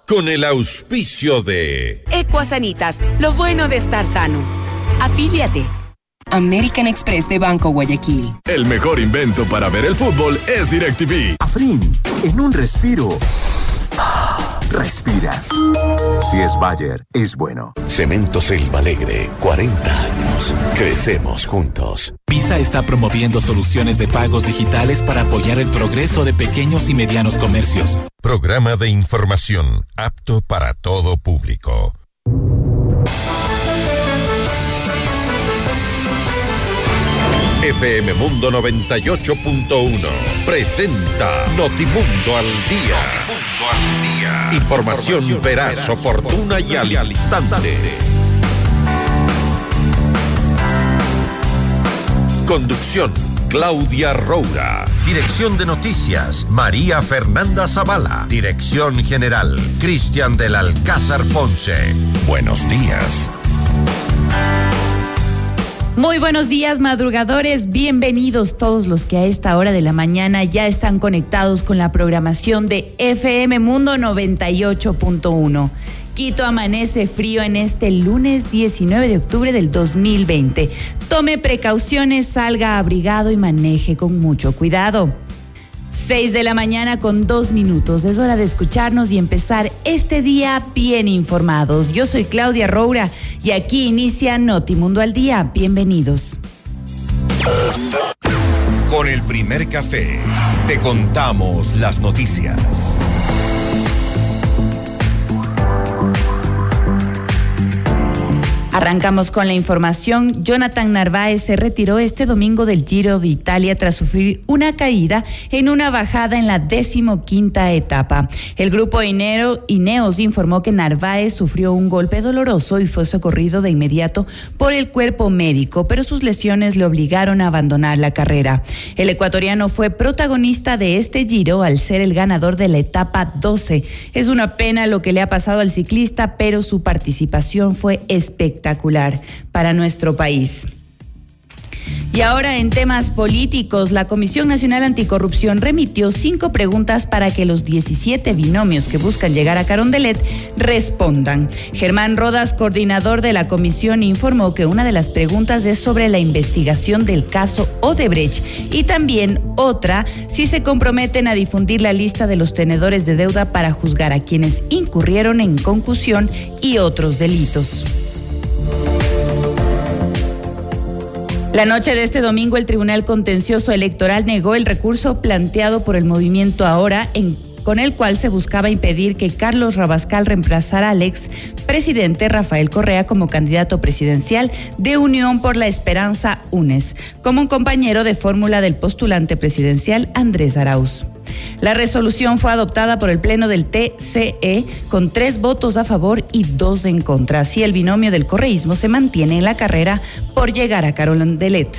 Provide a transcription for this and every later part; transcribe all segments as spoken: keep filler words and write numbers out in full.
con el auspicio de Ecuasanitas, lo bueno de estar sano. Afíliate. American Express de Banco Guayaquil. El mejor invento para ver el fútbol es DirecTV. Afrin, en un respiro, respiras. Si es Bayer, es bueno. Cemento Selva Alegre, cuarenta años. Crecemos juntos. Visa está promoviendo soluciones de pagos digitales para apoyar el progreso de pequeños y medianos comercios. Programa de información apto para todo público. F M Mundo noventa y ocho punto uno presenta Notimundo al Día. Notimundo al Día. Información, Información veraz, veraz, oportuna y al instante. Conducción, Claudia Roura. Dirección de Noticias, María Fernanda Zavala. Dirección General, Cristian del Alcázar Ponce. Buenos días. Muy buenos días, madrugadores. Bienvenidos todos los que a esta hora de la mañana ya están conectados con la programación de F M Mundo noventa y ocho punto uno. Quito amanece frío en este lunes diecinueve de octubre del dos mil veinte. Tome precauciones, salga abrigado y maneje con mucho cuidado. Seis de la mañana con dos minutos. Es hora de escucharnos y empezar este día bien informados. Yo soy Claudia Roura y aquí inicia Notimundo al Día. Bienvenidos. Con el primer café te contamos las noticias. Arrancamos con la información. Jonathan Narváez se retiró este domingo del Giro de Italia tras sufrir una caída en una bajada en la decimoquinta etapa. El grupo Ineo, Ineos informó que Narváez sufrió un golpe doloroso y fue socorrido de inmediato por el cuerpo médico, pero sus lesiones le obligaron a abandonar la carrera. El ecuatoriano fue protagonista de este Giro al ser el ganador de la etapa doce. Es una pena lo que le ha pasado al ciclista, pero su participación fue espectacular para nuestro país. Y ahora en temas políticos, la Comisión Nacional Anticorrupción remitió cinco preguntas para que los diecisiete binomios que buscan llegar a Carondelet respondan. Germán Rodas, coordinador de la comisión, informó que una de las preguntas es sobre la investigación del caso Odebrecht y también otra si se comprometen a difundir la lista de los tenedores de deuda para juzgar a quienes incurrieron en concusión y otros delitos. La noche de este domingo, el Tribunal Contencioso Electoral negó el recurso planteado por el movimiento Ahora, en, con el cual se buscaba impedir que Carlos Rabascal reemplazara al ex presidente Rafael Correa como candidato presidencial de Unión por la Esperanza UNES, como un compañero de fórmula del postulante presidencial Andrés Arauz. La resolución fue adoptada por el Pleno del T C E con tres votos a favor y dos en contra. Así el binomio del correísmo se mantiene en la carrera por llegar a Carondelet.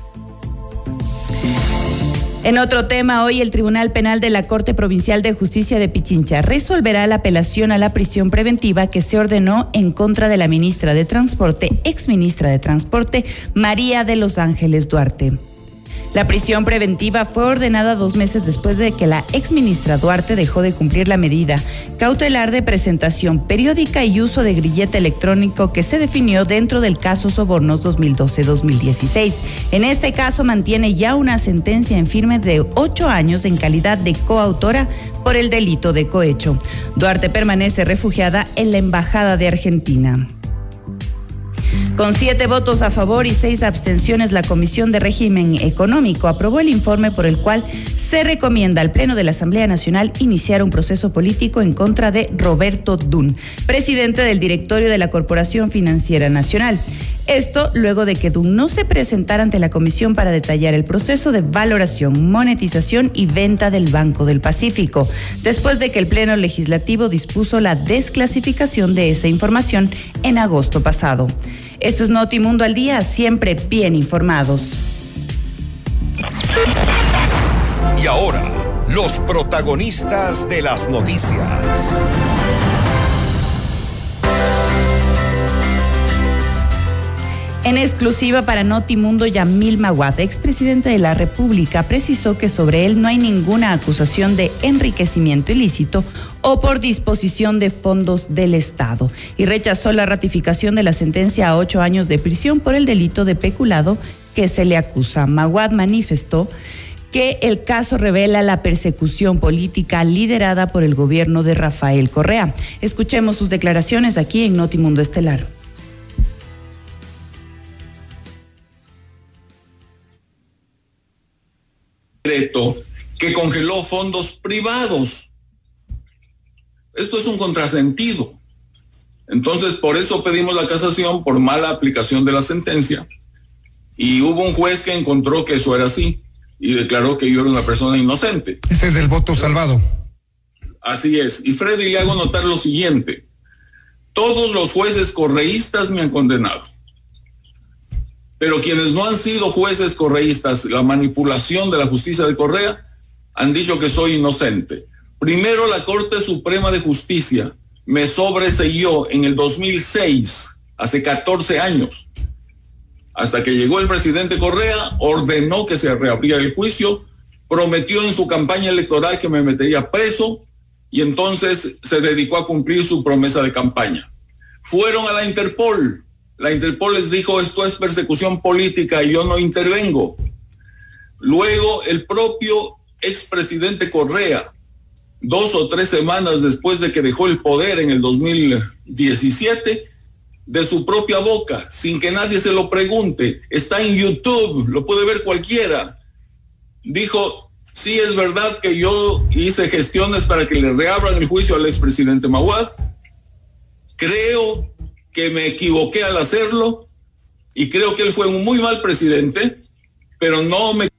En otro tema, hoy el Tribunal Penal de la Corte Provincial de Justicia de Pichincha resolverá la apelación a la prisión preventiva que se ordenó en contra de la ministra de Transporte, exministra de Transporte, María de los Ángeles Duarte. La prisión preventiva fue ordenada dos meses después de que la exministra Duarte dejó de cumplir la medida cautelar de presentación periódica y uso de grillete electrónico que se definió dentro del caso Sobornos dos mil doce dos mil dieciséis. En este caso mantiene ya una sentencia en firme de ocho años en calidad de coautora por el delito de cohecho. Duarte permanece refugiada en la Embajada de Argentina. Con siete votos a favor y seis abstenciones, la Comisión de Régimen Económico aprobó el informe por el cual se recomienda al Pleno de la Asamblea Nacional iniciar un proceso político en contra de Roberto Dunn, presidente del directorio de la Corporación Financiera Nacional. Esto luego de que Dunn no se presentara ante la comisión para detallar el proceso de valoración, monetización y venta del Banco del Pacífico, después de que el Pleno Legislativo dispuso la desclasificación de esa información en agosto pasado. Esto es Notimundo al Día, siempre bien informados. Y ahora, los protagonistas de las noticias. En exclusiva para Notimundo, Yamil Maguad, expresidente de la República, precisó que sobre él no hay ninguna acusación de enriquecimiento ilícito o por disposición de fondos del Estado, y rechazó la ratificación de la sentencia a ocho años de prisión por el delito de peculado que se le acusa. Maguad manifestó que el caso revela la persecución política liderada por el gobierno de Rafael Correa. Escuchemos sus declaraciones aquí en Notimundo Estelar. Que congeló fondos privados. Esto es un contrasentido. Entonces, por eso pedimos la casación por mala aplicación de la sentencia. Y hubo un juez que encontró que eso era así y declaró que yo era una persona inocente. Ese es el voto salvado. Así es. Y Freddy, le hago notar lo siguiente. Todos los jueces correístas me han condenado. Pero quienes no han sido jueces correístas, la manipulación de la justicia de Correa, han dicho que soy inocente. Primero, la Corte Suprema de Justicia me sobreseyó en el dos mil seis, hace catorce años. Hasta que llegó el presidente Correa, ordenó que se reabriera el juicio, prometió en su campaña electoral que me metería preso y entonces se dedicó a cumplir su promesa de campaña. Fueron a la Interpol. La Interpol les dijo, esto es persecución política y yo no intervengo. Luego, el propio expresidente Correa, dos o tres semanas después de que dejó el poder en el dos mil diecisiete, de su propia boca, sin que nadie se lo pregunte, está en YouTube, lo puede ver cualquiera, dijo, sí es verdad que yo hice gestiones para que le reabran el juicio al expresidente Maguad, creo que me equivoqué al hacerlo y creo que él fue un muy mal presidente, pero no me...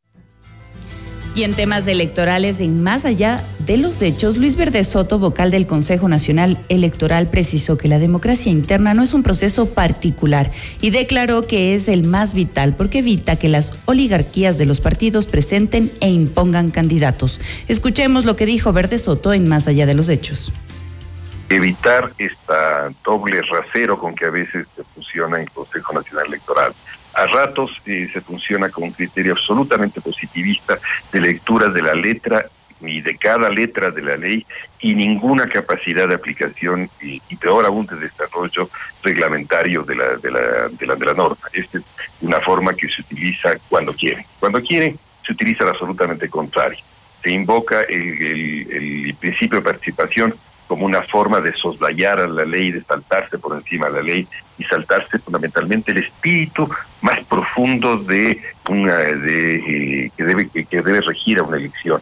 Y en temas electorales, en Más Allá de los Hechos, Luis Verde Soto, vocal del Consejo Nacional Electoral, precisó que la democracia interna no es un proceso particular y declaró que es el más vital porque evita que las oligarquías de los partidos presenten e impongan candidatos. Escuchemos lo que dijo Verde Soto en Más Allá de los Hechos. Evitar esta doble rasero con que a veces se funciona en el Consejo Nacional Electoral. A ratos eh, se funciona con un criterio absolutamente positivista de lectura de la letra y de cada letra de la ley y ninguna capacidad de aplicación y, y peor aún de desarrollo reglamentario de la, de la, de la, de la norma. Esta es una forma que se utiliza cuando quieren. Cuando quieren se utiliza absolutamente contrario. Se invoca el, el, el principio de participación como una forma de soslayar a la ley, de saltarse por encima de la ley y saltarse fundamentalmente el espíritu más profundo de una de eh, que debe que, que debe regir a una elección.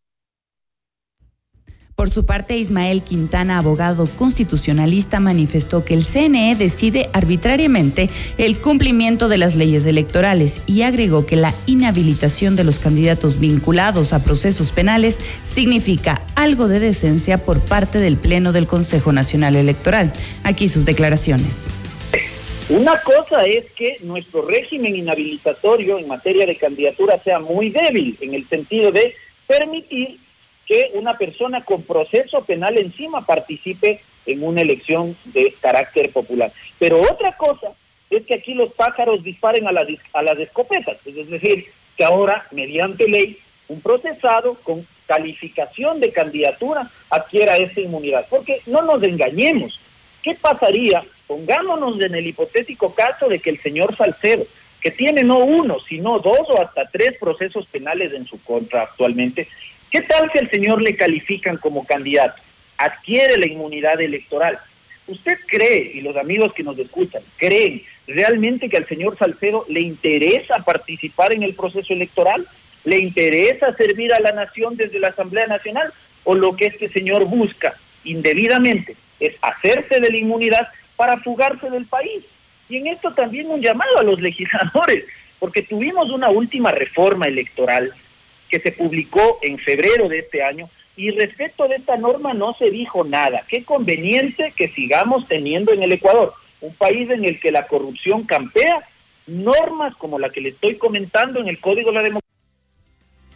Por su parte, Ismael Quintana, abogado constitucionalista, manifestó que el C N E decide arbitrariamente el cumplimiento de las leyes electorales y agregó que la inhabilitación de los candidatos vinculados a procesos penales significa algo de decencia por parte del Pleno del Consejo Nacional Electoral. Aquí sus declaraciones. Una cosa es que nuestro régimen inhabilitatorio en materia de candidatura sea muy débil, en el sentido de permitir que una persona con proceso penal encima participe en una elección de carácter popular. Pero otra cosa es que aquí los pájaros disparen a las, a las escopetas, es decir, que ahora, mediante ley, un procesado con calificación de candidatura adquiera esa inmunidad. Porque no nos engañemos, ¿qué pasaría? Pongámonos en el hipotético caso de que el señor Salcedo, que tiene no uno, sino dos o hasta tres procesos penales en su contra actualmente, ¿qué tal si al señor le califican como candidato? Adquiere la inmunidad electoral. ¿Usted cree, y los amigos que nos escuchan, creen realmente que al señor Salcedo le interesa participar en el proceso electoral? ¿Le interesa servir a la nación desde la Asamblea Nacional? ¿O lo que este señor busca indebidamente es hacerse de la inmunidad para fugarse del país? Y en esto también un llamado a los legisladores, porque tuvimos una última reforma electoral que se publicó en febrero de este año, y respecto de esta norma no se dijo nada. Qué conveniente que sigamos teniendo en el Ecuador, un país en el que la corrupción campea, normas como la que le estoy comentando en el Código de la Democracia.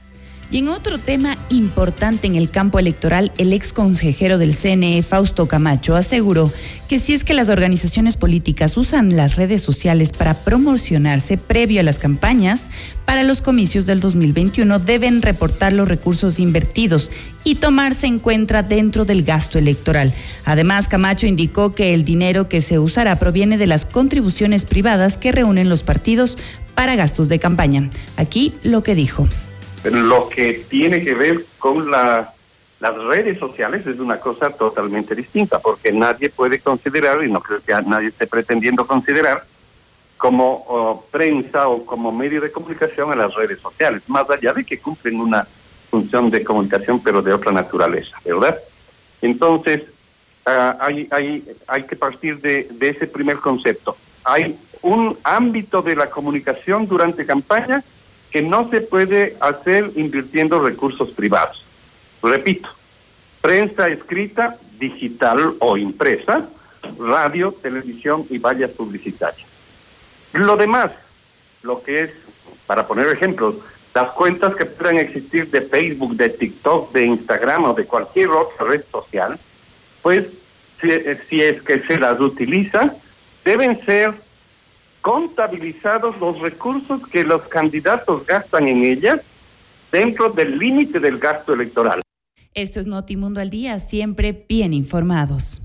Y en otro tema importante en el campo electoral, el ex consejero del C N E, Fausto Camacho, aseguró que si es que las organizaciones políticas usan las redes sociales para promocionarse previo a las campañas, para los comicios del dos mil veintiuno deben reportar los recursos invertidos y tomarse en cuenta dentro del gasto electoral. Además, Camacho indicó que el dinero que se usará proviene de las contribuciones privadas que reúnen los partidos para gastos de campaña. Aquí lo que dijo. Lo que tiene que ver con la, las redes sociales es una cosa totalmente distinta, porque nadie puede considerar, y no creo que nadie esté pretendiendo considerar, como oh, prensa o como medio de comunicación a las redes sociales, más allá de que cumplen una función de comunicación, pero de otra naturaleza, ¿verdad? Entonces, uh, hay, hay, hay que partir de, de ese primer concepto. Hay un ámbito de la comunicación durante campaña que no se puede hacer invirtiendo recursos privados. Repito, prensa escrita, digital o impresa, radio, televisión y vallas publicitarias. Lo demás, lo que es, para poner ejemplos, las cuentas que puedan existir de Facebook, de TikTok, de Instagram o de cualquier otra red social, pues si, si es que se las utiliza, deben ser contabilizados los recursos que los candidatos gastan en ellas dentro del límite del gasto electoral. Esto es Notimundo al Día, siempre bien informados.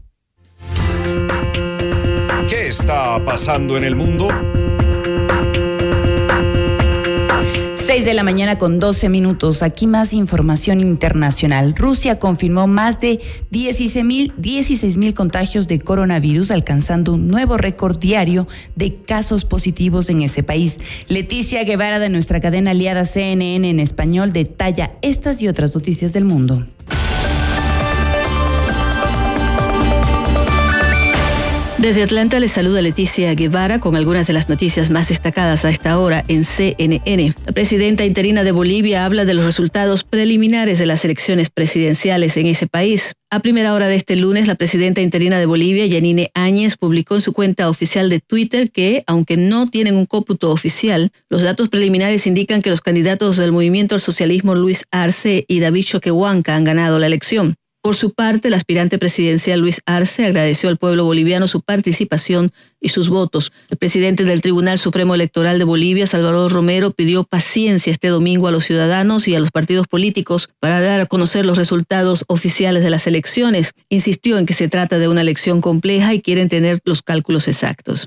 ¿Qué está pasando en el mundo? seis de la mañana con doce minutos. Aquí más información internacional. Rusia confirmó más de dieciséis mil contagios de coronavirus, alcanzando un nuevo récord diario de casos positivos en ese país. Leticia Guevara, de nuestra cadena aliada C N N en español, detalla estas y otras noticias del mundo. Desde Atlanta les saluda Leticia Guevara con algunas de las noticias más destacadas a esta hora en C N N. La presidenta interina de Bolivia habla de los resultados preliminares de las elecciones presidenciales en ese país. A primera hora de este lunes, la presidenta interina de Bolivia, Yanine Áñez, publicó en su cuenta oficial de Twitter que, aunque no tienen un cómputo oficial, los datos preliminares indican que los candidatos del Movimiento al Socialismo Luis Arce y David Choquehuanca han ganado la elección. Por su parte, el aspirante presidencial Luis Arce agradeció al pueblo boliviano su participación y sus votos. El presidente del Tribunal Supremo Electoral de Bolivia, Salvador Romero, pidió paciencia este domingo a los ciudadanos y a los partidos políticos para dar a conocer los resultados oficiales de las elecciones. Insistió en que se trata de una elección compleja y quieren tener los cálculos exactos.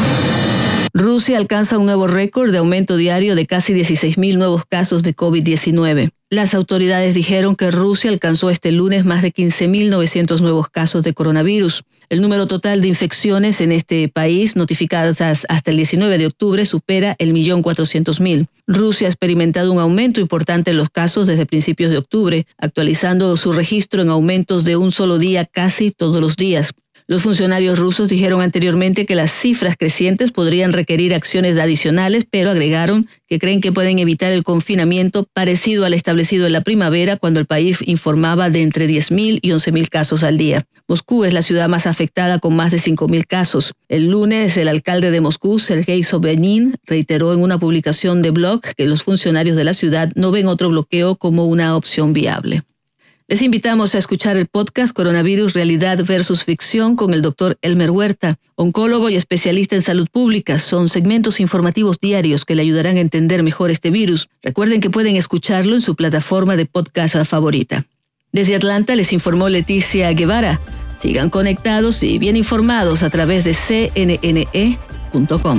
Rusia alcanza un nuevo récord de aumento diario de casi dieciséis mil nuevos casos de COVID diecinueve. Las autoridades dijeron que Rusia alcanzó este lunes más de quince mil novecientos nuevos casos de coronavirus. El número total de infecciones en este país notificadas hasta el diecinueve de octubre supera el millón cuatrocientos mil. Rusia ha experimentado un aumento importante en los casos desde principios de octubre, actualizando su registro en aumentos de un solo día casi todos los días. Los funcionarios rusos dijeron anteriormente que las cifras crecientes podrían requerir acciones adicionales, pero agregaron que creen que pueden evitar el confinamiento parecido al establecido en la primavera, cuando el país informaba de entre diez mil y once mil casos al día. Moscú es la ciudad más afectada con más de cinco mil casos. El lunes, el alcalde de Moscú, Sergei Sobyanin, reiteró en una publicación de blog que los funcionarios de la ciudad no ven otro bloqueo como una opción viable. Les invitamos a escuchar el podcast Coronavirus, Realidad versus Ficción con el doctor Elmer Huerta, oncólogo y especialista en salud pública. Son segmentos informativos diarios que le ayudarán a entender mejor este virus. Recuerden que pueden escucharlo en su plataforma de podcast favorita. Desde Atlanta les informó Leticia Guevara. Sigan conectados y bien informados a través de C N N E punto com.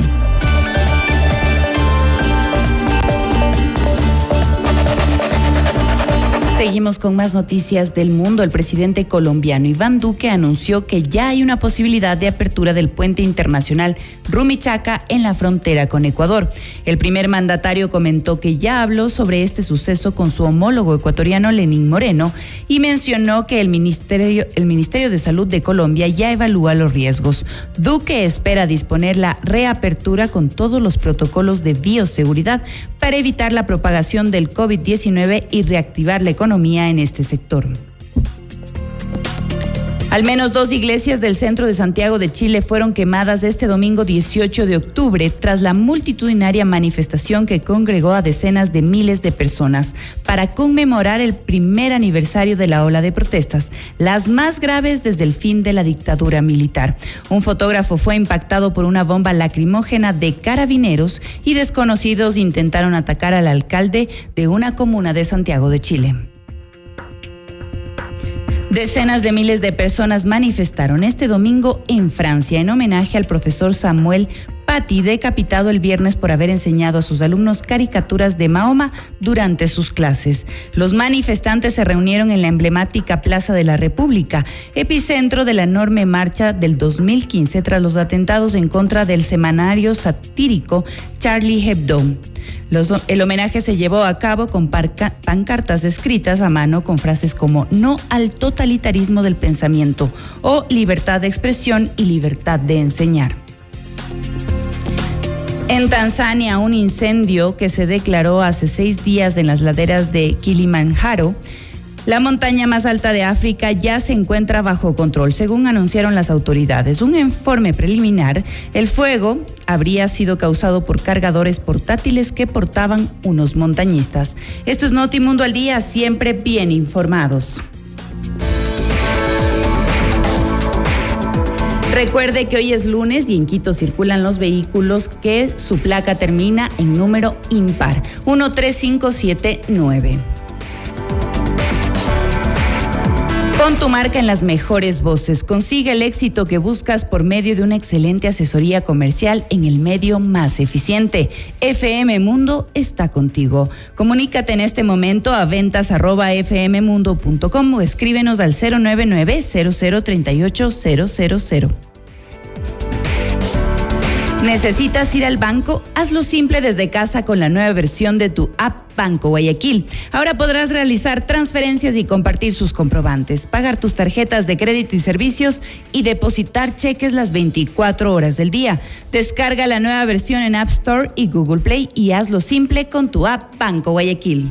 Seguimos con más noticias del mundo. El presidente colombiano Iván Duque anunció que ya hay una posibilidad de apertura del puente internacional Rumichaca en la frontera con Ecuador. El primer mandatario comentó que ya habló sobre este suceso con su homólogo ecuatoriano Lenín Moreno y mencionó que el Ministerio, el Ministerio de Salud de Colombia ya evalúa los riesgos. Duque espera disponer la reapertura con todos los protocolos de bioseguridad para evitar la propagación del COVID diecinueve y reactivar la economía en este sector. Al menos dos iglesias del centro de Santiago de Chile fueron quemadas este domingo dieciocho de octubre tras la multitudinaria manifestación que congregó a decenas de miles de personas para conmemorar el primer aniversario de la ola de protestas, las más graves desde el fin de la dictadura militar. Un fotógrafo fue impactado por una bomba lacrimógena de carabineros y desconocidos intentaron atacar al alcalde de una comuna de Santiago de Chile. Decenas de miles de personas manifestaron este domingo en Francia en homenaje al profesor Samuel Paty, decapitado el viernes por haber enseñado a sus alumnos caricaturas de Mahoma durante sus clases. Los manifestantes se reunieron en la emblemática Plaza de la República, epicentro de la enorme marcha del dos mil quince tras los atentados en contra del semanario satírico Charlie Hebdo. Los, el homenaje se llevó a cabo con parca, pancartas escritas a mano con frases como "no al totalitarismo del pensamiento" o "libertad de expresión y libertad de enseñar". En Tanzania, un incendio que se declaró hace seis días en las laderas de Kilimanjaro, la montaña más alta de África, ya se encuentra bajo control, según anunciaron las autoridades. Un informe preliminar, el fuego habría sido causado por cargadores portátiles que portaban unos montañistas. Esto es Notimundo al Día, siempre bien informados. Recuerde que hoy es lunes y en Quito circulan los vehículos que su placa termina en número impar, uno tres cinco siete nueve. Pon tu marca en las mejores voces. Consigue el éxito que buscas por medio de una excelente asesoría comercial en el medio más eficiente. F M Mundo está contigo. Comunícate en este momento a ventas arroba f m mundo punto com o escríbenos al cero nueve nueve cero cero tres ocho cero cero cero. ¿Necesitas ir al banco? Hazlo simple desde casa con la nueva versión de tu app Banco Guayaquil. Ahora podrás realizar transferencias y compartir sus comprobantes, pagar tus tarjetas de crédito y servicios y depositar cheques las veinticuatro horas del día. Descarga la nueva versión en App Store y Google Play y hazlo simple con tu app Banco Guayaquil.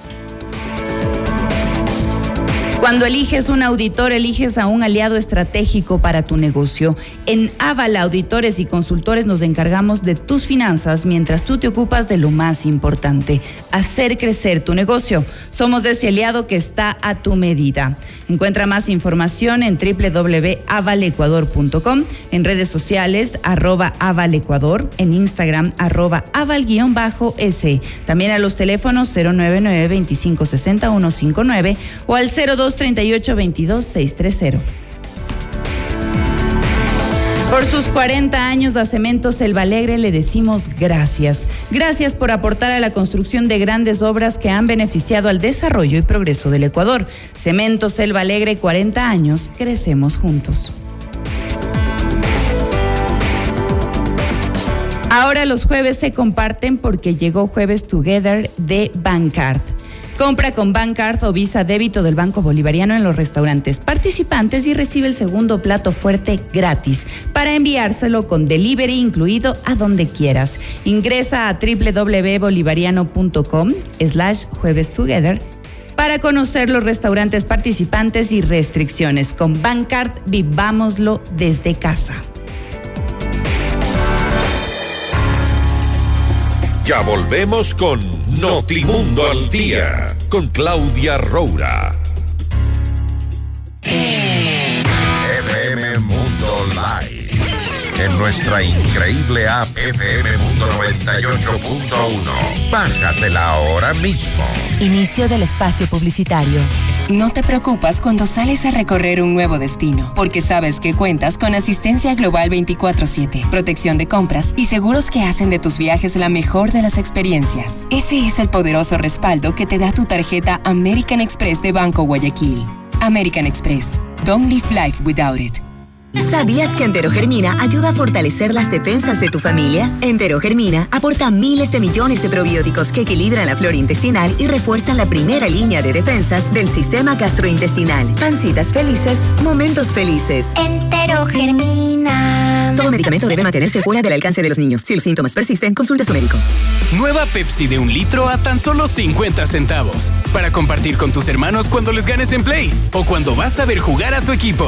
Cuando eliges un auditor, eliges a un aliado estratégico para tu negocio. En Aval Auditores y Consultores nos encargamos de tus finanzas mientras tú te ocupas de lo más importante, hacer crecer tu negocio. Somos ese aliado que está a tu medida. Encuentra más información en doble u doble u doble u punto aval ecuador punto com, en redes sociales, arroba avalecuador, en Instagram, arroba aval-s. También a los teléfonos cero nueve nueve veinticinco sesenta uno cincuenta y nueve o al cero dos treinta y ocho veintidós seiscientos treinta. Por sus cuarenta años a Cementos Selva Alegre le decimos gracias. Gracias por aportar a la construcción de grandes obras que han beneficiado al desarrollo y progreso del Ecuador. Cementos Selva Alegre, cuarenta años, crecemos juntos. Ahora los jueves se comparten porque llegó Jueves Together de Bancard. Compra con Bancard o Visa Débito del Banco Bolivariano en los restaurantes participantes y recibe el segundo plato fuerte gratis para enviárselo con delivery incluido a donde quieras. Ingresa a doble u doble u doble u punto bolivariano punto com slash jueves together para conocer los restaurantes participantes y restricciones. Con Bancard, vivámoslo desde casa. Ya volvemos con Notimundo al Día, con Claudia Roura. F M Mundo Live. En nuestra increíble app F M Mundo noventa y ocho punto uno. Bájatela ahora mismo. Inicio del espacio publicitario. No te preocupas cuando sales a recorrer un nuevo destino, porque sabes que cuentas con asistencia global veinticuatro siete, protección de compras y seguros que hacen de tus viajes la mejor de las experiencias. Ese es el poderoso respaldo que te da tu tarjeta American Express de Banco Guayaquil. American Express. Don't live life without it. ¿Sabías que Enterogermina ayuda a fortalecer las defensas de tu familia? Enterogermina aporta miles de millones de probióticos que equilibran la flora intestinal y refuerzan la primera línea de defensas del sistema gastrointestinal. Pancitas felices, momentos felices. Enterogermina. Todo medicamento debe mantenerse fuera del alcance de los niños. Si los síntomas persisten, consulte a su médico. Nueva Pepsi de un litro a tan solo cincuenta centavos. Para compartir con tus hermanos cuando les ganes en Play o cuando vas a ver jugar a tu equipo.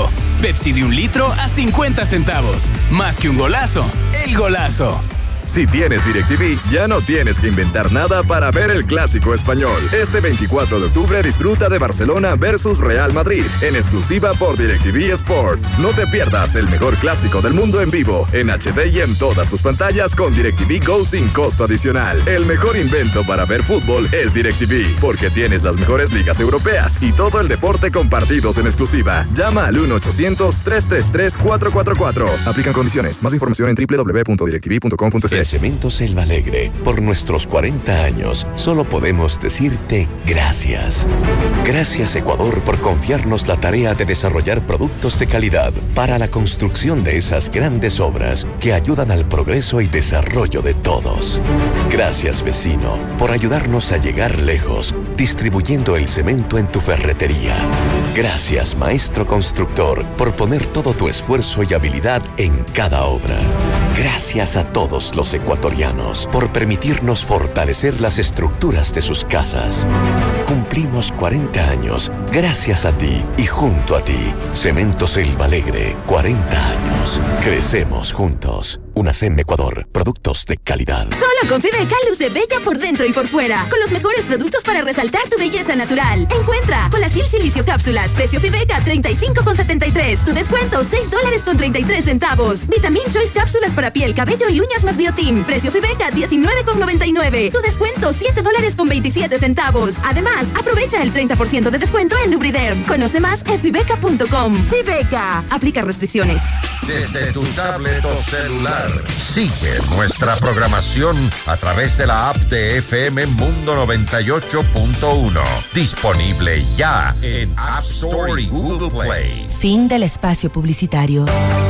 Pepsi de un litro a cincuenta centavos. Más que un golazo, el golazo. Si tienes DirecTV, ya no tienes que inventar nada para ver el clásico español. Este veinticuatro de octubre disfruta de Barcelona versus Real Madrid en exclusiva por DirecTV Sports. No te pierdas el mejor clásico del mundo en vivo, en H D y en todas tus pantallas con DirecTV Go sin costo adicional. El mejor invento para ver fútbol es DirecTV, porque tienes las mejores ligas europeas y todo el deporte compartidos en exclusiva. Llama al uno ochocientos, tres tres tres, cuatro cuatro cuatro. Aplican condiciones. Más información en doble u doble u doble u punto directv punto com punto c. En Cemento Selva Alegre, por nuestros cuarenta años, solo podemos decirte gracias. Gracias, Ecuador, por confiarnos la tarea de desarrollar productos de calidad para la construcción de esas grandes obras que ayudan al progreso y desarrollo de todos. Gracias, vecino, por ayudarnos a llegar lejos, distribuyendo el cemento en tu ferretería. Gracias, maestro constructor, por poner todo tu esfuerzo y habilidad en cada obra. Gracias a todos los ecuatorianos por permitirnos fortalecer las estructuras de sus casas. Cumplimos cuarenta años gracias a ti y junto a ti. Cemento Selva Alegre, cuarenta años. Crecemos juntos. UNACEM Ecuador, productos de calidad. Solo con Fibeca luce bella por dentro y por fuera, con los mejores productos para resaltar tu belleza natural. Encuentra Colásil Silicio Cápsulas, precio Fibeca treinta y cinco con setenta y tres, tu descuento seis dólares con treinta y tres centavos. Vitamin Choice Cápsulas para piel, cabello y uñas más Biotin, precio Fibeca diecinueve con noventa y nueve, tu descuento siete dólares con veintisiete centavos. Además, aprovecha el treinta por ciento de descuento en Lubriderm. Conoce más en fibeca punto com. Fibeca, aplica restricciones. Desde tu tablet o celular, sigue nuestra programación a través de la app de F M Mundo noventa y ocho punto uno. Disponible ya en App Store y Google Play. Fin del espacio publicitario.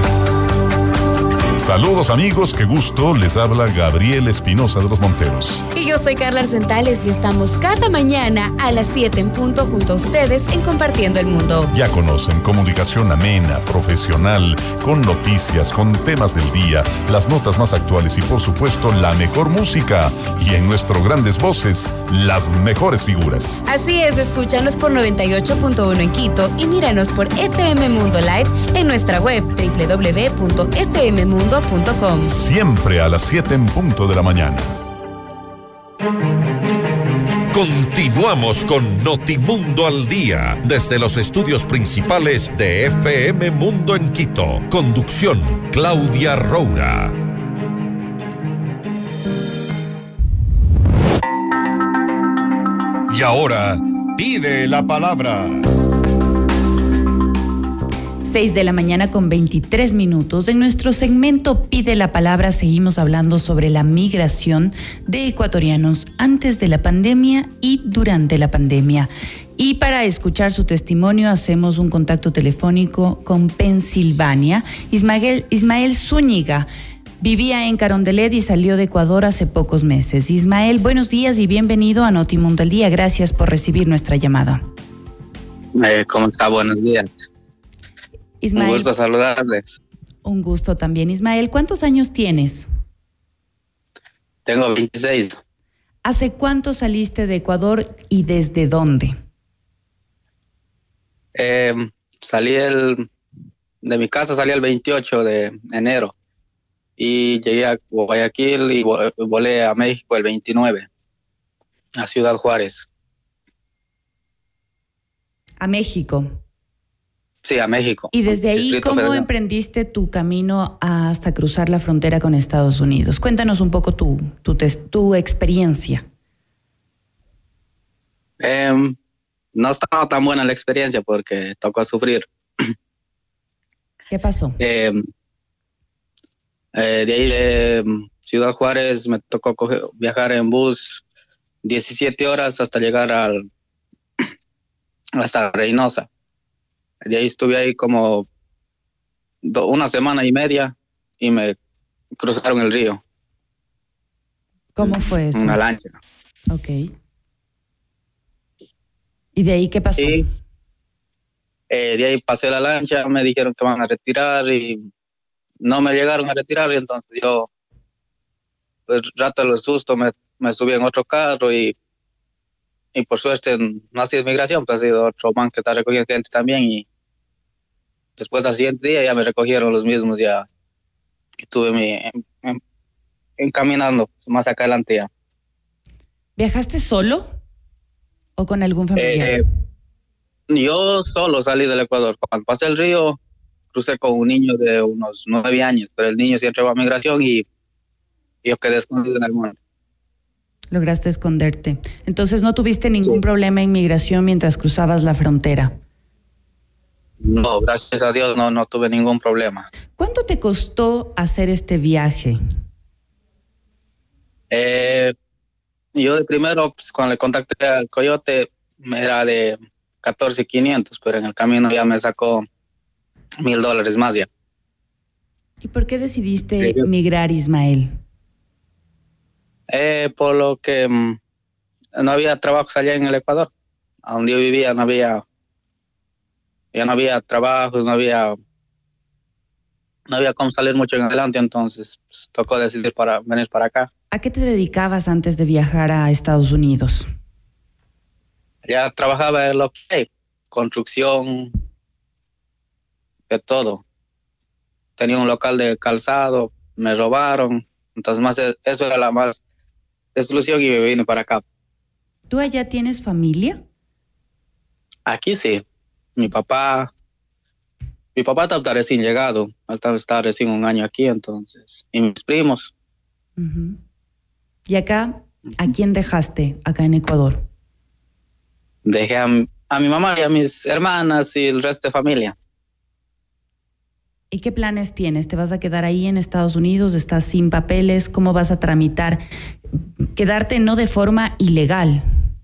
Saludos amigos, qué gusto, les habla Gabriel Espinosa de los Monteros. Y yo soy Carla Arcentales y estamos cada mañana a las siete en punto junto a ustedes en Compartiendo el Mundo. Ya conocen, comunicación amena, profesional, con noticias, con temas del día, las notas más actuales y por supuesto la mejor música. Y en nuestro Grandes Voces, las mejores figuras. Así es, escúchanos por noventa y ocho punto uno en Quito y míranos por F M Mundo Live en nuestra web doble u doble u doble u punto f m mundo punto com. Siempre a las siete en punto de la mañana. Continuamos con Notimundo al Día, desde los estudios principales de F M Mundo en Quito. Conducción, Claudia Roura. Y ahora, pide la palabra. seis de la mañana con veintitrés minutos. En nuestro segmento Pide la Palabra seguimos hablando sobre la migración de ecuatorianos antes de la pandemia y durante la pandemia. Y para escuchar su testimonio hacemos un contacto telefónico con Pensilvania. Ismael, Ismael Zúñiga vivía en Carondelet y salió de Ecuador hace pocos meses. Ismael, buenos días y bienvenido a Notimundo al Día. Gracias por recibir nuestra llamada. Eh, ¿Cómo está? Buenos días. Ismael, un gusto saludarles. Un gusto también. Ismael, ¿cuántos años tienes? Tengo veintiséis. ¿Hace cuánto saliste de Ecuador y desde dónde? Eh, salí el, de mi casa, salí el veintiocho de enero y llegué a Guayaquil y volé a México el veintinueve, a Ciudad Juárez. ¿A México? Sí, a México. Y desde ahí, Distrito ¿cómo Federal. emprendiste tu camino hasta cruzar la frontera con Estados Unidos? Cuéntanos un poco tu, tu, tes- tu experiencia. Eh, no estaba tan buena la experiencia porque tocó sufrir. ¿Qué pasó? Eh, eh, de ahí de Ciudad Juárez me tocó coger, viajar en bus diecisiete horas hasta llegar al hasta Reynosa. De ahí estuve ahí como do, una semana y media y me cruzaron el río. ¿Cómo fue eso? Una lancha. Ok. ¿Y de ahí qué pasó? Sí. Eh, de ahí pasé la lancha, me dijeron que van a retirar y no me llegaron a retirar y entonces yo, pues rato del susto, me, me subí en otro carro y, y por suerte no ha sido migración, pues ha sido otro man que está recogiendo gente también y, después al siguiente día ya me recogieron los mismos, ya que tuve mi en, en, encaminando más acá adelante ya. ¿Viajaste solo o con algún familiar? Eh, yo solo salí del Ecuador. Cuando pasé el río, crucé con un niño de unos nueve años, pero el niño sí entró a migración y yo quedé escondido en el monte. Lograste esconderte. Entonces no tuviste ningún sí. problema en migración mientras cruzabas la frontera. No, gracias a Dios no, no tuve ningún problema. ¿Cuánto te costó hacer este viaje? Eh, yo de primero, pues, cuando le contacté al Coyote, era de catorce mil quinientos, pero en el camino ya me sacó mil dólares más ya. ¿Y por qué decidiste sí, migrar, Ismael? Eh, por lo que mmm, no había trabajos allá en el Ecuador. A donde yo vivía no había, ya no había trabajos, no había, no había cómo salir mucho en adelante, entonces pues, tocó decidir para venir para acá. ¿A qué te dedicabas antes de viajar a Estados Unidos? Ya trabajaba en lo que hay, construcción, de todo. Tenía un local de calzado, me robaron, entonces más eso era la más desilusión y me vine para acá. ¿Tú allá tienes familia? Aquí sí, mi papá, mi papá está recién llegado, está recién un año aquí, entonces, y mis primos. Uh-huh. ¿Y acá, a quién dejaste acá en Ecuador? Dejé a, a mi mamá y a mis hermanas y el resto de familia. ¿Y qué planes tienes? ¿Te vas a quedar ahí en Estados Unidos? ¿Estás sin papeles? ¿Cómo vas a tramitar? Quedarte no de forma ilegal.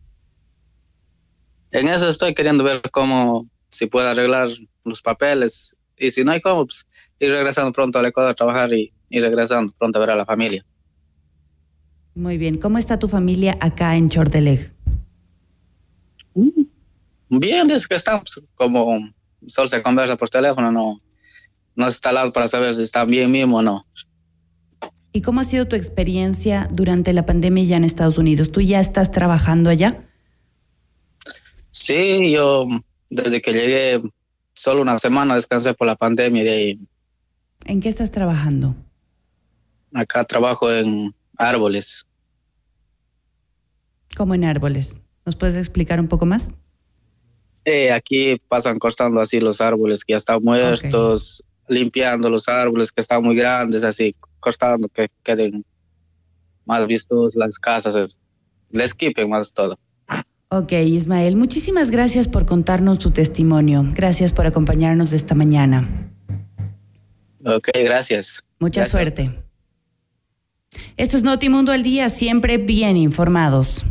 En eso estoy queriendo ver cómo, si puedo arreglar los papeles. Y si no hay cómo, pues ir regresando pronto al Ecuador a trabajar y, y regresando pronto a ver a la familia. Muy bien. ¿Cómo está tu familia acá en Chordeleg? Bien, desde que estamos, como solo se conversa por teléfono, no, no está al lado para saber si están bien mismo o no. ¿Y cómo ha sido tu experiencia durante la pandemia ya en Estados Unidos? ¿Tú ya estás trabajando allá? Sí, yo desde que llegué solo una semana descansé por la pandemia y de ahí. ¿En qué estás trabajando? Acá trabajo en árboles. ¿Cómo en árboles? ¿Nos puedes explicar un poco más? Eh, aquí pasan cortando así los árboles que ya están muertos, okay. Limpiando los árboles que están muy grandes, así cortando que queden más vistos las casas, les quipen más todo. Ok, Ismael, muchísimas gracias por contarnos tu testimonio. Gracias por acompañarnos esta mañana. Ok, gracias. Mucha gracias. Suerte. Esto es Notimundo al Día, siempre bien informados.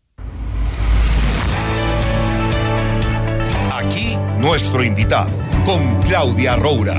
Aquí nuestro invitado, con Claudia Roura.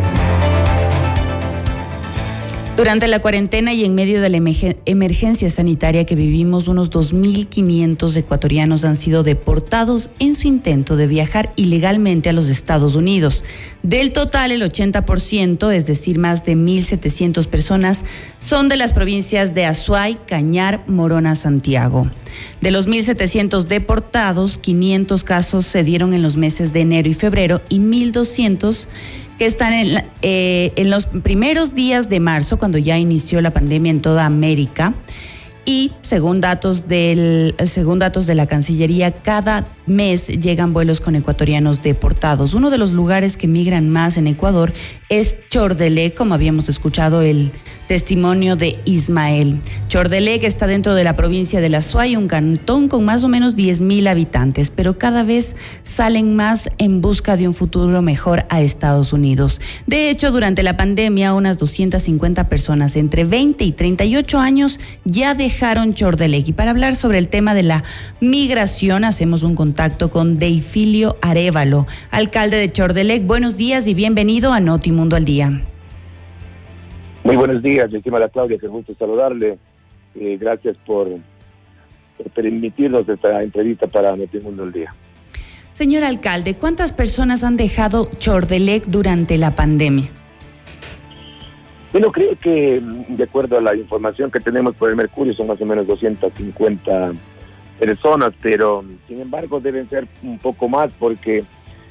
Durante la cuarentena y en medio de la emergencia sanitaria que vivimos, unos dos mil quinientos ecuatorianos han sido deportados en su intento de viajar ilegalmente a los Estados Unidos. Del total, el ochenta por ciento, es decir, más de mil setecientas personas, son de las provincias de Azuay, Cañar, Morona, Santiago. De los mil setecientos deportados, quinientos casos se dieron en los meses de enero y febrero y mil doscientos que están en, eh, en los primeros días de marzo, cuando ya inició la pandemia en toda América. Y según datos del, según datos de la Cancillería, cada mes llegan vuelos con ecuatorianos deportados. Uno de los lugares que migran más en Ecuador es Chordeleg, como habíamos escuchado el testimonio de Ismael. Chordeleg está dentro de la provincia de La Azuay, un cantón con más o menos diez mil habitantes, pero cada vez salen más en busca de un futuro mejor a Estados Unidos. De hecho, durante la pandemia, unas doscientas cincuenta personas entre veinte y treinta y ocho años ya dejaron Chordeleg. Y para hablar sobre el tema de la migración, hacemos un contacto con Deifilio Arévalo, alcalde de Chordeleg. Buenos días y bienvenido a Notimundo al Día. Muy buenos días, mi estimada Claudia, qué gusto saludarle. Eh, gracias por, por permitirnos esta entrevista para Notimundo al Día. Señor alcalde, ¿cuántas personas han dejado Chordeleg durante la pandemia? Bueno, creo que de acuerdo a la información que tenemos por el Mercurio son más o menos doscientas cincuenta personas, pero sin embargo deben ser un poco más porque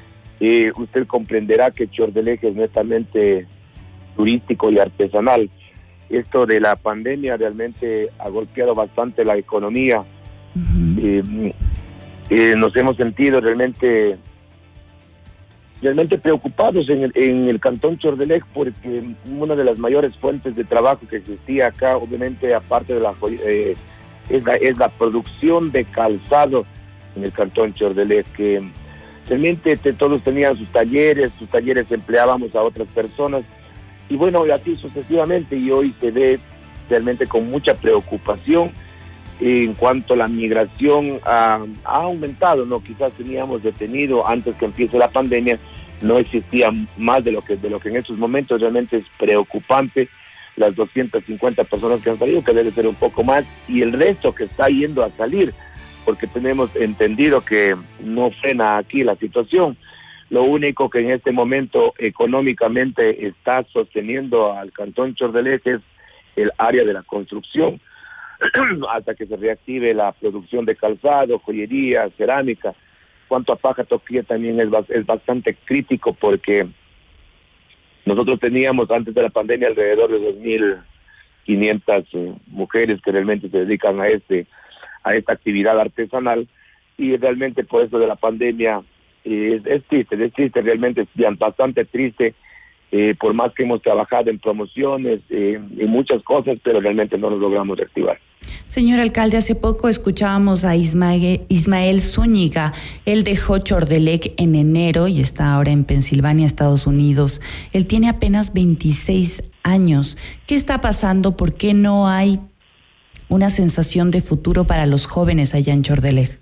eh, usted comprenderá que Chordelec es netamente turístico y artesanal. Esto de la pandemia realmente ha golpeado bastante la economía. Uh-huh. eh, eh, nos hemos sentido realmente realmente preocupados en el, en el cantón Chordelec, porque una de las mayores fuentes de trabajo que existía acá, obviamente aparte de la eh, es, la, es la producción de calzado en el cantón Chordelec, que realmente te, todos tenían sus talleres, sus talleres empleábamos a otras personas, y bueno, así sucesivamente, y hoy se ve realmente con mucha preocupación en cuanto a la migración ha, ha aumentado, ¿no? Quizás teníamos detenido antes que empiece la pandemia, no existía más de lo que de lo que en estos momentos. Realmente es preocupante las doscientas cincuenta personas que han salido, que debe ser un poco más, y el resto que está yendo a salir, porque tenemos entendido que no frena aquí la situación. Lo único que en este momento económicamente está sosteniendo al cantón Chordelec es el área de la construcción, hasta que se reactive la producción de calzado, joyería, cerámica. Cuanto a paja toquilla también es, es bastante crítico, porque nosotros teníamos antes de la pandemia alrededor de dos mil quinientas eh, mujeres que realmente se dedican a este a esta actividad artesanal, y realmente por eso de la pandemia eh, es, es triste, es triste, realmente es bastante triste. Eh, por más que hemos trabajado en promociones, eh, en muchas cosas, pero realmente no nos logramos reactivar. Señor alcalde, hace poco escuchábamos a Ismael, Ismael Zúñiga. Él dejó Chordelec en enero y está ahora en Pensilvania, Estados Unidos. Él tiene apenas veintiséis años. ¿Qué está pasando? ¿Por qué no hay una sensación de futuro para los jóvenes allá en Chordelec?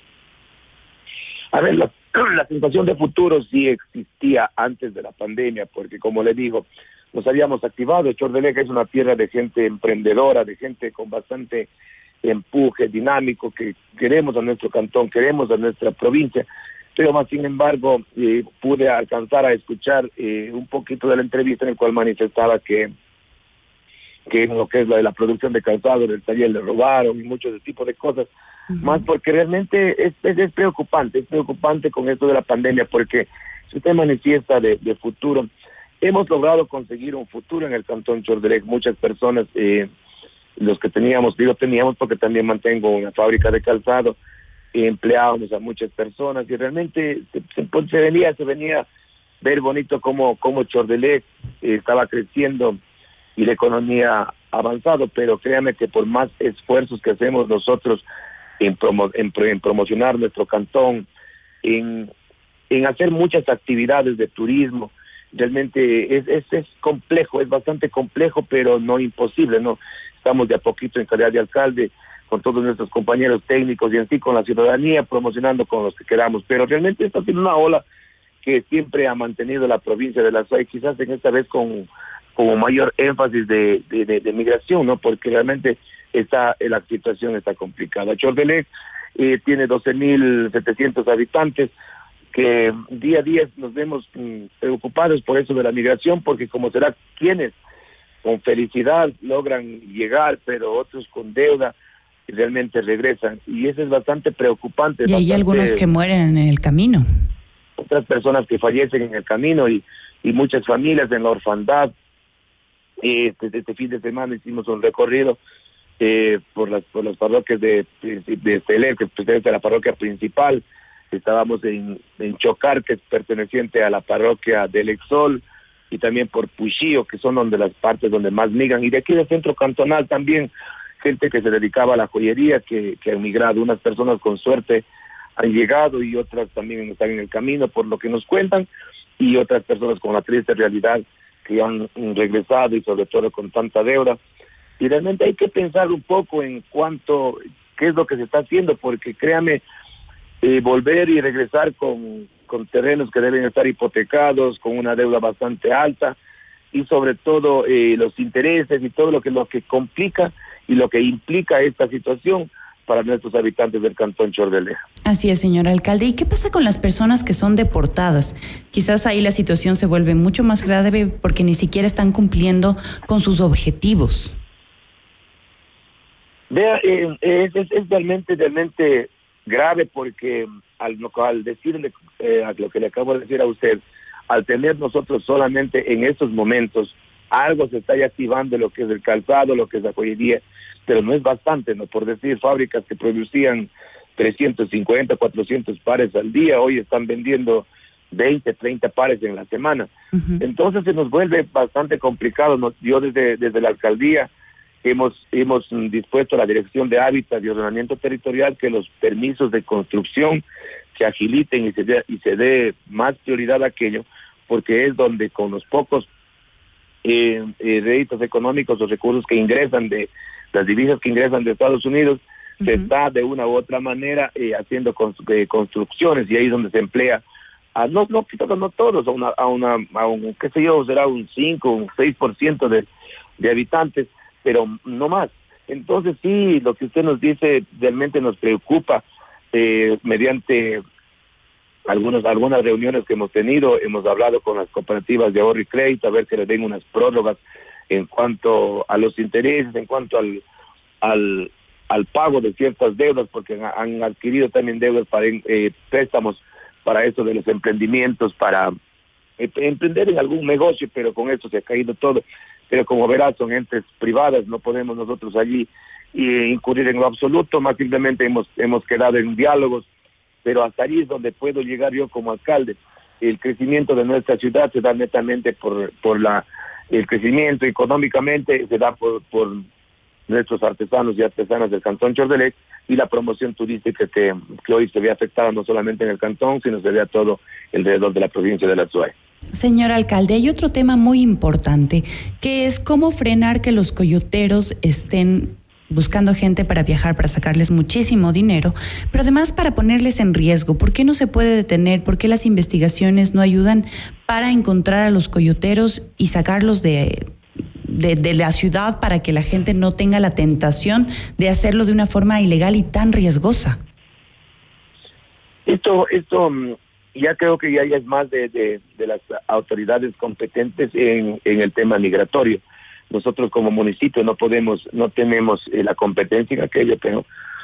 A ver, la, la sensación de futuro sí existía antes de la pandemia, porque como le digo, nos habíamos activado. Chordelec es una tierra de gente emprendedora, de gente con bastante empuje, dinámico, que queremos a nuestro cantón, queremos a nuestra provincia, pero más sin embargo eh, pude alcanzar a escuchar eh, un poquito de la entrevista en el cual manifestaba que que en lo que es la de la producción de calzado, del taller le robaron y muchos de tipo de cosas, uh-huh. Más porque realmente es, es, es preocupante, es preocupante con esto de la pandemia, porque si usted manifiesta de, de futuro, hemos logrado conseguir un futuro en el cantón Chordelec. Muchas personas, eh, los que teníamos, digo teníamos porque también mantengo una fábrica de calzado, eh, empleábamos a muchas personas, y realmente se, se, se venía, se venía ver bonito cómo, cómo Chordelec eh, estaba creciendo y la economía avanzado, pero créanme que por más esfuerzos que hacemos nosotros en, promo, en, en promocionar nuestro cantón, en, en hacer muchas actividades de turismo, realmente es, es, es complejo, es bastante complejo, pero no imposible, ¿no? Estamos de a poquito en calidad de alcalde, con todos nuestros compañeros técnicos y en sí con la ciudadanía, promocionando con los que queramos, pero realmente está siendo una ola que siempre ha mantenido la provincia de La Suay, quizás en esta vez con como mayor énfasis de, de, de, de migración, ¿no? Porque realmente está, la situación está complicada. Chordelec eh, tiene doce mil setecientos habitantes, que día a día nos vemos mm, preocupados por eso de la migración, porque como será quienes con felicidad logran llegar, pero otros con deuda y realmente regresan. Y eso es bastante preocupante. Y hay bastante, algunos que mueren en el camino. Otras personas que fallecen en el camino, y, y muchas familias en la orfandad. Este, este fin de semana hicimos un recorrido eh, por las por las parroquias de, de Celer, que pertenece a la parroquia principal. Estábamos en, en Chocar, que es perteneciente a la parroquia del Exol, y también por Puchío, que son donde las partes donde más migran, y de aquí del centro cantonal también, gente que se dedicaba a la joyería, que, que han migrado. Unas personas con suerte han llegado y otras también están en el camino, por lo que nos cuentan, y otras personas con la triste realidad que han regresado, y sobre todo con tanta deuda. Y realmente hay que pensar un poco en cuanto, qué es lo que se está haciendo, porque créame, eh, volver y regresar con, con terrenos que deben estar hipotecados, con una deuda bastante alta, y sobre todo eh, los intereses y todo lo que, lo que complica y lo que implica esta situación para nuestros habitantes del cantón Chordelec. Así es, señor alcalde. ¿Y qué pasa con las personas que son deportadas? Quizás ahí la situación se vuelve mucho más grave porque ni siquiera están cumpliendo con sus objetivos. Vea, eh, es, es, es realmente, realmente grave, porque al, al decirle eh, a lo que le acabo de decir a usted, al tener nosotros solamente en estos momentos, algo se está ya activando lo que es el calzado, lo que es la joyería, pero no es bastante, ¿no? Por decir, fábricas que producían trescientos cincuenta, cuatrocientos pares al día, hoy están vendiendo veinte, treinta pares en la semana. Uh-huh. Entonces se nos vuelve bastante complicado, ¿no? Yo desde, desde la alcaldía hemos, hemos dispuesto a la Dirección de Hábitat y Ordenamiento Territorial que los permisos de construcción se agiliten y se dé, y se dé más prioridad a aquello, porque es donde con los pocos eh, eh, réditos económicos o recursos que ingresan de las divisas que ingresan de Estados Unidos, uh-huh. se está de una u otra manera eh, haciendo constru- eh, construcciones, y ahí es donde se emplea a no, no, no todos, a una, a una, a un, qué sé yo, será un cinco, un seis por ciento de, de habitantes, pero no más. Entonces sí, lo que usted nos dice realmente nos preocupa. Eh, mediante algunos, algunas reuniones que hemos tenido, hemos hablado con las cooperativas de ahorro y crédito a ver que les den unas prórrogas en cuanto a los intereses, en cuanto al, al, al pago de ciertas deudas, porque han, han adquirido también deudas para eh, préstamos para eso de los emprendimientos, para eh, emprender en algún negocio, pero con esto se ha caído todo. Pero como verás, son entes privadas, no podemos nosotros allí eh, incurrir en lo absoluto, más simplemente hemos, hemos quedado en diálogos, pero hasta allí es donde puedo llegar yo como alcalde. El crecimiento de nuestra ciudad se da netamente por, por la, el crecimiento económicamente, se da por, por nuestros artesanos y artesanas del Cantón Chordelec, y la promoción turística que, que hoy se ve afectada no solamente en el cantón, sino se ve a todo alrededor de la provincia de La Azuay. Señor alcalde, hay otro tema muy importante, que es cómo frenar que los coyoteros estén buscando gente para viajar, para sacarles muchísimo dinero, pero además para ponerles en riesgo. ¿Por qué no se puede detener? ¿Por qué las investigaciones no ayudan para encontrar a los coyoteros y sacarlos de... De, de la ciudad para que la gente no tenga la tentación de hacerlo de una forma ilegal y tan riesgosa? Esto, esto ya creo que ya, ya es más de, de, de las autoridades competentes en, en el tema migratorio. Nosotros como municipio no podemos, no tenemos eh, la competencia en aquello, pero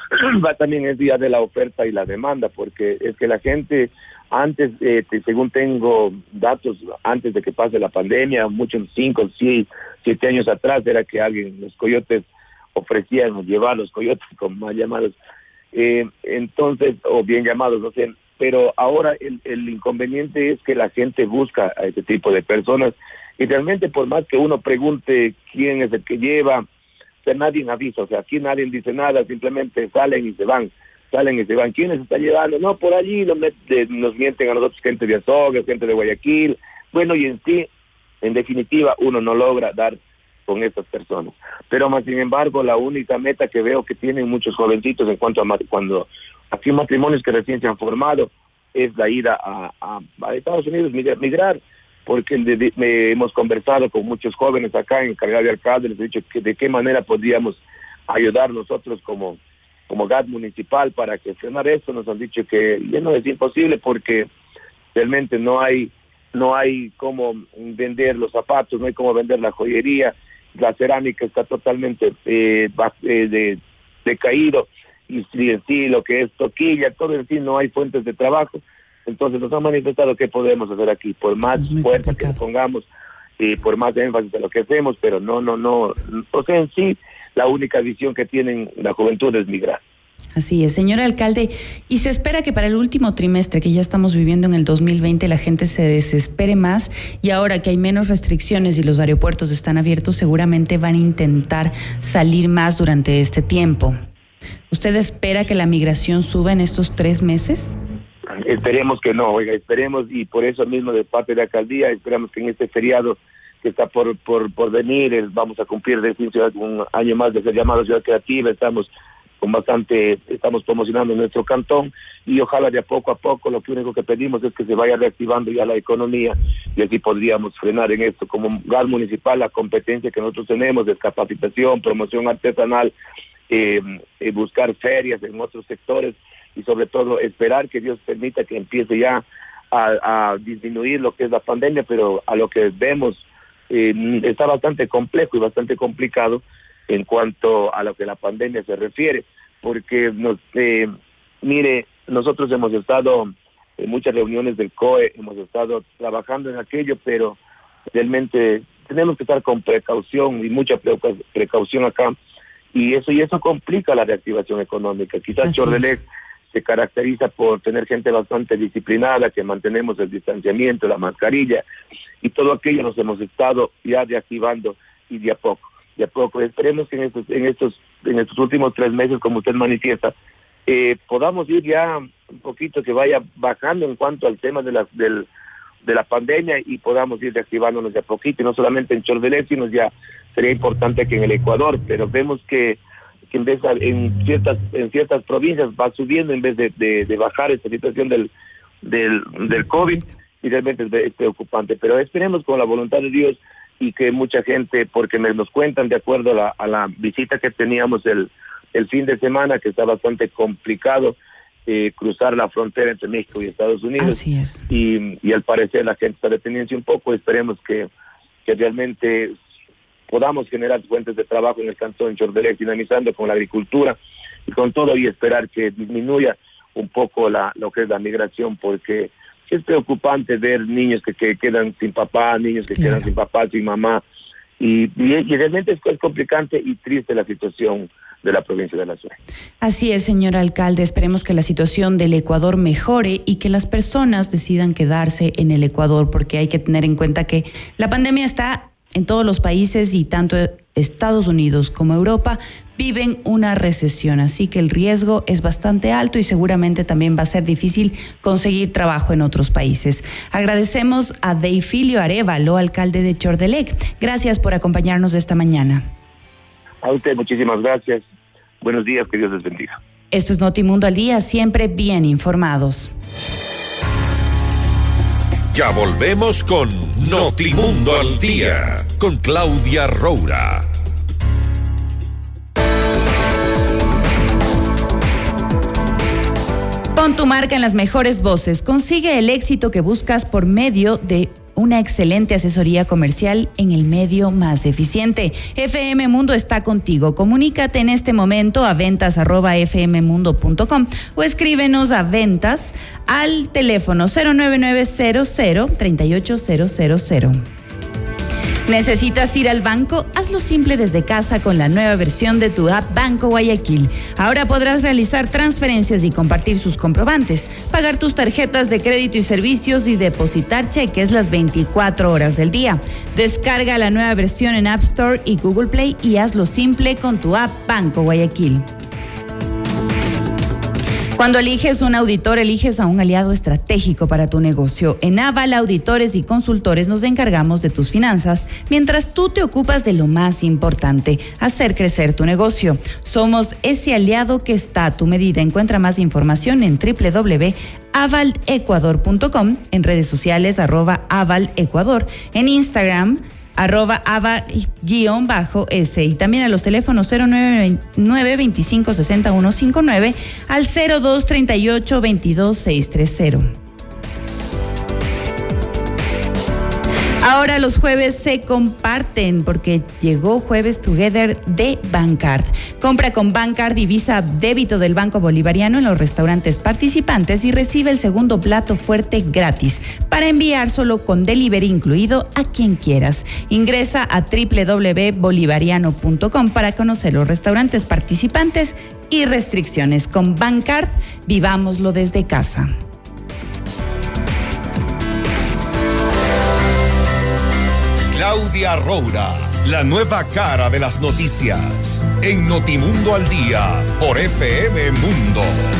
va también es día de la oferta y la demanda, porque es que la gente antes, eh, según tengo datos, antes de que pase la pandemia, muchos cinco, seis, siete años atrás, era que alguien, los coyotes ofrecían llevar los coyotes como mal llamados, eh, entonces, o bien llamados, no sé, pero ahora el, el inconveniente es que la gente busca a ese tipo de personas, y realmente por más que uno pregunte quién es el que lleva, o sea, nadie avisa, o sea, aquí nadie dice nada, simplemente salen y se van. Salen y se van. ¿Quiénes está llevando? No, por allí nos, met- nos mienten a nosotros, gente de Azogues, gente de Guayaquil. Bueno, y en sí, en definitiva, uno no logra dar con estas personas. Pero más sin embargo, la única meta que veo que tienen muchos jovencitos en cuanto a mat- cuando aquí matrimonios que recién se han formado es la ida a, a, a Estados Unidos, migrar, migrar porque de, de, me, hemos conversado con muchos jóvenes acá en calidad de alcalde, les he dicho que de qué manera podríamos ayudar nosotros como como G A T municipal para que frenar esto. Nos han dicho que ya no es imposible porque realmente no hay no hay cómo vender los zapatos, no hay cómo vender la joyería, la cerámica está totalmente eh, eh, de, decaído, y si en sí lo que es toquilla, todo en sí no hay fuentes de trabajo. Entonces nos han manifestado qué podemos hacer aquí, por más fuerza complicado que le pongamos y por más énfasis en lo que hacemos, pero no, no, no, o sea, en sí la única visión que tienen la juventud es migrar. Así es, señor alcalde, y se espera que para el último trimestre que ya estamos viviendo en el dos mil veinte la gente se desespere más, y ahora que hay menos restricciones y los aeropuertos están abiertos, seguramente van a intentar salir más durante este tiempo. ¿Usted espera que la migración suba en estos tres meses? Esperemos que no, oiga, esperemos, y por eso mismo de parte de la alcaldía esperamos que en este feriado que está por por por venir, vamos a cumplir de un año más de ser llamado Ciudad Creativa, estamos con bastante, estamos promocionando nuestro cantón, y ojalá de a poco a poco, lo que único que pedimos es que se vaya reactivando ya la economía, y así podríamos frenar en esto. Como G A T municipal, la competencia que nosotros tenemos de capacitación, promoción artesanal, eh, eh, buscar ferias en otros sectores, y sobre todo esperar que Dios permita que empiece ya a, a disminuir lo que es la pandemia, pero a lo que vemos eh, está bastante complejo y bastante complicado en cuanto a lo que la pandemia se refiere, porque nos, eh, mire, nosotros hemos estado en muchas reuniones del C O E, hemos estado trabajando en aquello, pero realmente tenemos que estar con precaución y mucha precaución acá, y eso y eso complica la reactivación económica. Quizás Chordelec se caracteriza por tener gente bastante disciplinada, que mantenemos el distanciamiento, la mascarilla, y todo aquello nos hemos estado ya reactivando, y de a poco, de a poco. Esperemos que en estos, en estos, en estos últimos tres meses, como usted manifiesta, eh, podamos ir ya un poquito, que vaya bajando en cuanto al tema de la, del, de la pandemia, y podamos ir reactivándonos de a poquito, y no solamente en Chordelec, sino ya sería importante que en el Ecuador, pero vemos que, que en vez de, en ciertas en ciertas provincias va subiendo en vez de, de, de bajar esta situación del, del, del COVID, y realmente es, es preocupante, pero esperemos con la voluntad de Dios, y que mucha gente, porque me, nos cuentan de acuerdo a la, a la visita que teníamos el, el fin de semana, que está bastante complicado eh, cruzar la frontera entre México y Estados Unidos. Así es. Y, y al parecer la gente está deteniéndose un poco. Esperemos que, que realmente podamos generar fuentes de trabajo en el cantón Chordelec, dinamizando con la agricultura y con todo, y esperar que disminuya un poco la, lo que es la migración, porque es preocupante ver niños que, que quedan sin papá, niños que claro. quedan sin papá, sin mamá, y, y, y realmente es, es complicante y triste la situación de la provincia de La Suay. Así es, señor alcalde, esperemos que la situación del Ecuador mejore y que las personas decidan quedarse en el Ecuador, porque hay que tener en cuenta que la pandemia está en todos los países, y tanto Estados Unidos como Europa viven una recesión, así que el riesgo es bastante alto y seguramente también va a ser difícil conseguir trabajo en otros países. Agradecemos a Deifilio Arévalo, alcalde de Chordelec. Gracias por acompañarnos esta mañana. A usted muchísimas gracias. Buenos días, que Dios les bendiga. Esto es Notimundo al Día, siempre bien informados. Ya volvemos con Notimundo al Día, con Claudia Roura. Pon tu marca en las mejores voces. Consigue el éxito que buscas por medio de una excelente asesoría comercial en el medio más eficiente. F M Mundo está contigo. Comunícate en este momento a ventas arroba f m mundo punto com o escríbenos a ventas al teléfono cero nueve nueve cero cero tres ocho cero cero cero. ¿Necesitas ir al banco? Hazlo simple desde casa con la nueva versión de tu app Banco Guayaquil. Ahora podrás realizar transferencias y compartir sus comprobantes, pagar tus tarjetas de crédito y servicios y depositar cheques las veinticuatro horas del día. Descarga la nueva versión en App Store y Google Play y hazlo simple con tu app Banco Guayaquil. Cuando eliges un auditor, eliges a un aliado estratégico para tu negocio. En Aval Auditores y Consultores nos encargamos de tus finanzas, mientras tú te ocupas de lo más importante, hacer crecer tu negocio. Somos ese aliado que está a tu medida. Encuentra más información en doble u doble u doble u punto aval ecuador punto com, en redes sociales arroba Aval Ecuador, en Instagram arroba ava guión bajo s, y también a los teléfonos cero nueve veinticinco sesenta uno cincuenta y nueve al cero dos treinta y ocho veintidós seiscientos treinta. Ahora los jueves se comparten porque llegó Jueves Together de Bancard. Compra con Bancard y Visa débito del Banco Bolivariano en los restaurantes participantes y recibe el segundo plato fuerte gratis para enviar solo con delivery incluido a quien quieras. Ingresa a doble u doble u doble u punto bolivariano punto com para conocer los restaurantes participantes y restricciones. Con Bancard, vivámoslo desde casa. Claudia Roura, la nueva cara de las noticias, en Notimundo al Día, por F M Mundo.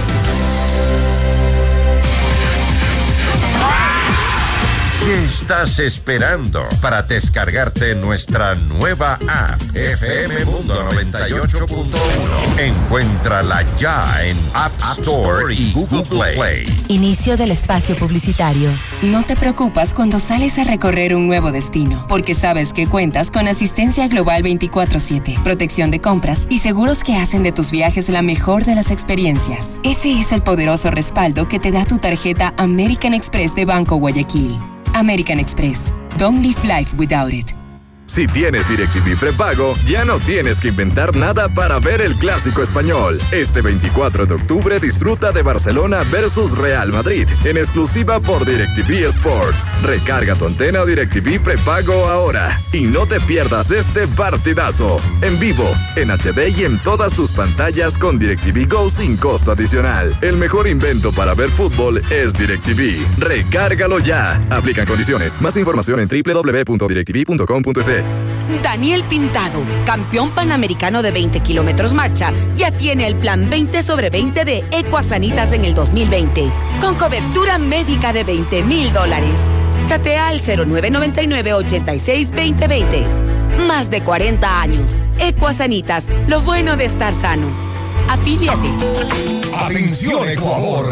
¿Qué estás esperando para descargarte nuestra nueva app F M Mundo noventa y ocho punto uno? Encuéntrala ya en App Store y Google Play. Inicio del espacio publicitario. No te preocupas cuando sales a recorrer un nuevo destino, porque sabes que cuentas con asistencia global veinticuatro siete, protección de compras y seguros que hacen de tus viajes la mejor de las experiencias. Ese es el poderoso respaldo que te da tu tarjeta American Express de Banco Guayaquil. American Express. Don't live life without it. Si tienes DirecTV prepago, ya no tienes que inventar nada para ver el Clásico Español. Este veinticuatro de octubre disfruta de Barcelona versus Real Madrid, en exclusiva por DirecTV Sports. Recarga tu antena DirecTV prepago ahora y no te pierdas este partidazo. En vivo, en H D y en todas tus pantallas con DirecTV Go sin costo adicional. El mejor invento para ver fútbol es DirecTV. Recárgalo ya. Aplican condiciones. Más información en doble u doble u doble u punto directv punto com punto es. Daniel Pintado, campeón panamericano de veinte kilómetros marcha, ya tiene el plan veinte sobre veinte de Ecuasanitas en el dos mil veinte, con cobertura médica de veinte mil dólares. Chatea al cero nueve nueve nueve, ochenta y seis, veinte veinte. Más de cuarenta años. Ecuasanitas, lo bueno de estar sano. Afíliate. Atención, Ecuador.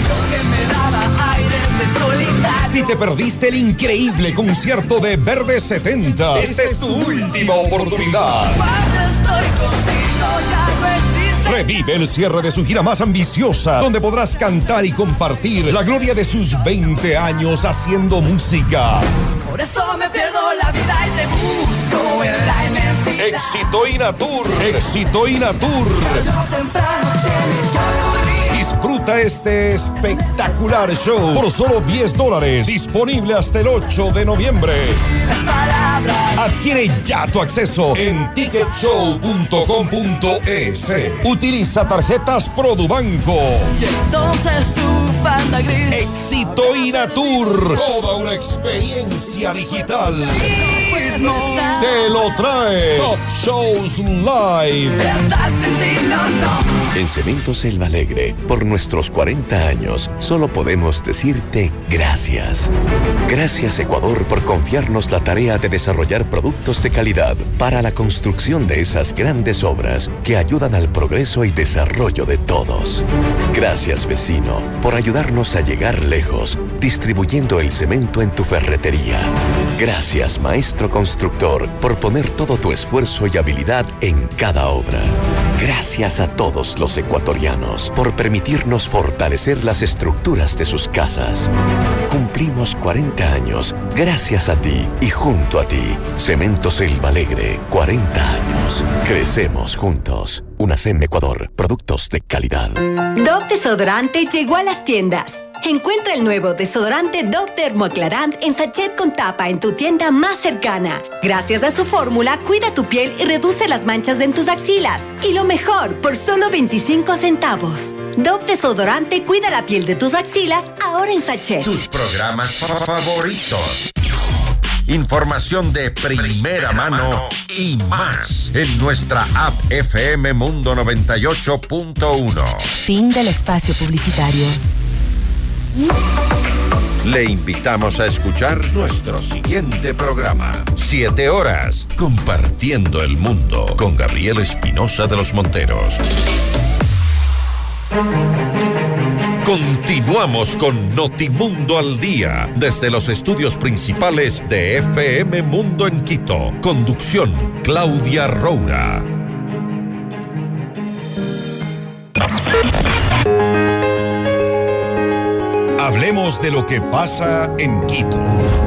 Si te perdiste el increíble concierto de Verde setenta, esta es tu última oportunidad. Revive el cierre de su gira más ambiciosa, donde podrás cantar y compartir la gloria de sus veinte años haciendo música. Por eso me pierdo la vida y te busco en la inmensidad. Éxito Inatur, Éxito Inatur. Disfruta este espectacular show por solo diez dólares. Disponible hasta el ocho de noviembre. Adquiere ya tu acceso en ticket show punto com punto es. Utiliza tarjetas Produbanco. Y entonces tu fanda gris. Éxito Inatur. Toda una experiencia digital. Pues no. Te lo trae Top Shows Live. En Cemento Selva Alegre, por nuestros cuarenta años, solo podemos decirte gracias. Gracias, Ecuador, por confiarnos la tarea de desarrollar productos de calidad para la construcción de esas grandes obras que ayudan al progreso y desarrollo de todos. Gracias, vecino, por ayudarnos a llegar lejos, distribuyendo el cemento en tu ferretería. Gracias, maestro constructor, por poner todo tu esfuerzo y habilidad en cada obra. Gracias a todos los ecuatorianos por permitirnos fortalecer las estructuras de sus casas. Cumplimos cuarenta años gracias a ti y junto a ti. Cemento Selva Alegre, cuarenta años. Crecemos juntos. UNACEM Ecuador, productos de calidad. Dove Desodorante llegó a las tiendas. Encuentra el nuevo desodorante Dove Dermoaclarant en sachet con tapa en tu tienda más cercana. Gracias a su fórmula, cuida tu piel y reduce las manchas en tus axilas. Y lo mejor, por solo veinticinco centavos. Dove Desodorante cuida la piel de tus axilas, ahora en sachet. Tus programas favoritos. Información de primera mano y más en nuestra app F M Mundo noventa y ocho punto uno. Fin del espacio publicitario. Le invitamos a escuchar nuestro siguiente programa. Siete horas, compartiendo el mundo, con Gabriel Espinosa de los Monteros. Continuamos con Notimundo al Día, desde los estudios principales de F M Mundo en Quito. Conducción, Claudia Roura. Hablemos de lo que pasa en Quito.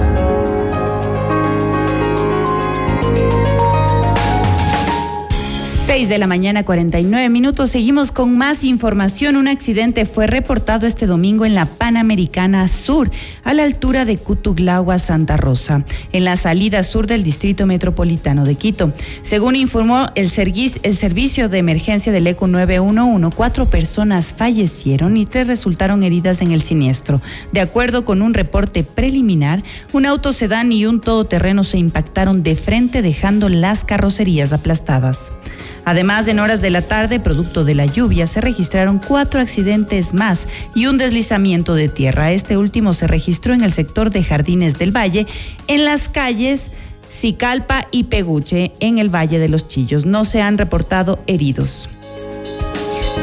seis de la mañana, cuarenta y nueve minutos. Seguimos con más información. Un accidente fue reportado este domingo en la Panamericana Sur, a la altura de Cutuglagua, Santa Rosa, en la salida sur del Distrito Metropolitano de Quito. Según informó el, servi- el Servicio de Emergencia del ECO nueve uno uno, cuatro personas fallecieron y tres resultaron heridas en el siniestro. De acuerdo con un reporte preliminar, un auto sedán y un todoterreno se impactaron de frente, dejando las carrocerías aplastadas. Además, en horas de la tarde, producto de la lluvia, se registraron cuatro accidentes más y un deslizamiento de tierra. Este último se registró en el sector de Jardines del Valle, en las calles Cicalpa y Peguche, en el Valle de los Chillos. No se han reportado heridos.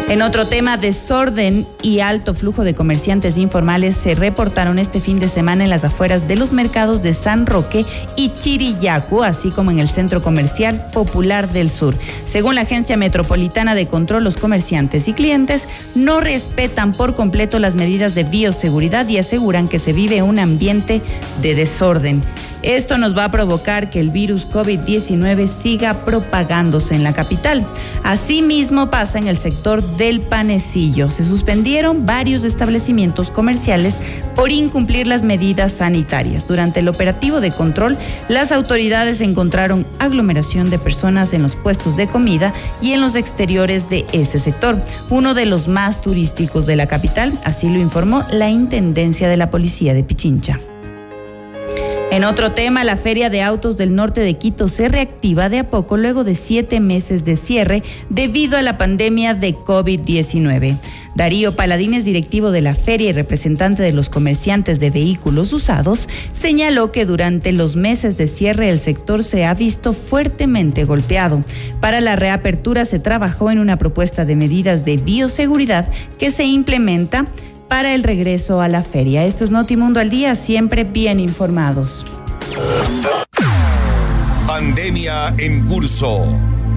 En otro tema, desorden y alto flujo de comerciantes informales se reportaron este fin de semana en las afueras de los mercados de San Roque y Chirillacu, así como en el Centro Comercial Popular del Sur. Según la Agencia Metropolitana de Control, los comerciantes y clientes no respetan por completo las medidas de bioseguridad y aseguran que se vive un ambiente de desorden. Esto nos va a provocar que el virus COVID diecinueve siga propagándose en la capital. Asimismo pasa en el sector del panecillo. Se suspendieron varios establecimientos comerciales por incumplir las medidas sanitarias. Durante el operativo de control, las autoridades encontraron aglomeración de personas en los puestos de comida y en los exteriores de ese sector, uno de los más turísticos de la capital, así lo informó la Intendencia de la Policía de Pichincha. En otro tema, la Feria de Autos del Norte de Quito se reactiva de a poco luego de siete meses de cierre debido a la pandemia de COVID diecinueve. Darío Paladines, directivo de la feria y representante de los comerciantes de vehículos usados, señaló que durante los meses de cierre el sector se ha visto fuertemente golpeado. Para la reapertura se trabajó en una propuesta de medidas de bioseguridad que se implementa para el regreso a la feria. Esto es Notimundo al Día, siempre bien informados. Pandemia en curso.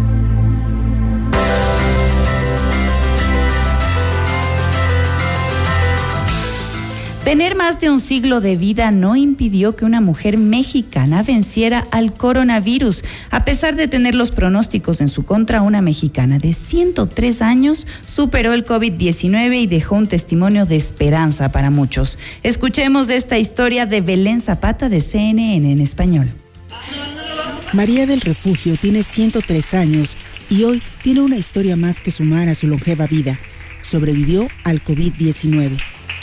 Tener más de un siglo de vida no impidió que una mujer mexicana venciera al coronavirus. A pesar de tener los pronósticos en su contra, una mexicana de ciento tres años superó el COVID diecinueve y dejó un testimonio de esperanza para muchos. Escuchemos esta historia de Belén Zapata de C N N en español. María del Refugio tiene ciento tres años y hoy tiene una historia más que sumar a su longeva vida. Sobrevivió al COVID diecinueve.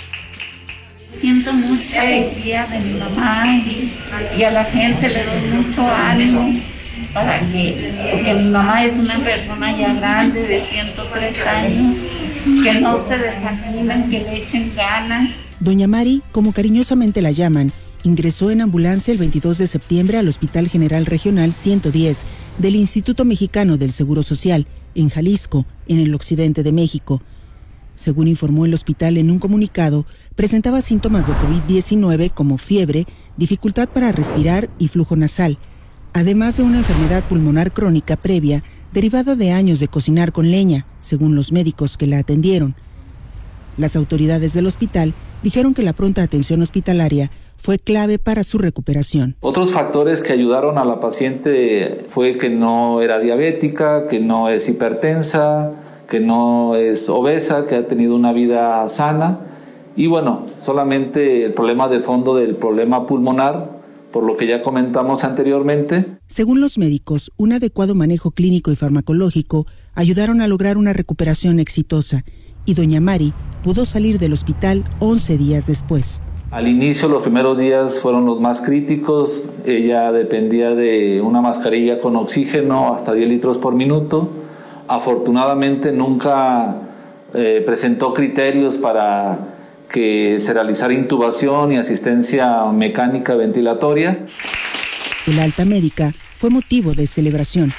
Siento mucha alegría de mi mamá y, y a la gente le doy mucho ánimo para que, porque mi mamá es una persona ya grande de ciento tres años, que no se desanimen, que le echen ganas. Doña Mari, como cariñosamente la llaman, ingresó en ambulancia el veintidós de septiembre al Hospital General Regional ciento diez del Instituto Mexicano del Seguro Social, en Jalisco, en el occidente de México. Según informó el hospital en un comunicado, presentaba síntomas de COVID diecinueve como fiebre, dificultad para respirar y flujo nasal, además de una enfermedad pulmonar crónica previa derivada de años de cocinar con leña, según los médicos que la atendieron. Las autoridades del hospital dijeron que la pronta atención hospitalaria fue clave para su recuperación. Otros factores que ayudaron a la paciente fue que no era diabética, que no es hipertensa, que no es obesa, que ha tenido una vida sana y bueno, solamente el problema de fondo del problema pulmonar, por lo que ya comentamos anteriormente. Según los médicos, un adecuado manejo clínico y farmacológico ayudaron a lograr una recuperación exitosa y doña Mari pudo salir del hospital once días después. Al inicio, los primeros días fueron los más críticos. Ella dependía de una mascarilla con oxígeno hasta diez litros por minuto. Afortunadamente nunca eh, presentó criterios para que se realizara intubación y asistencia mecánica ventilatoria. El alta médica fue motivo de celebración.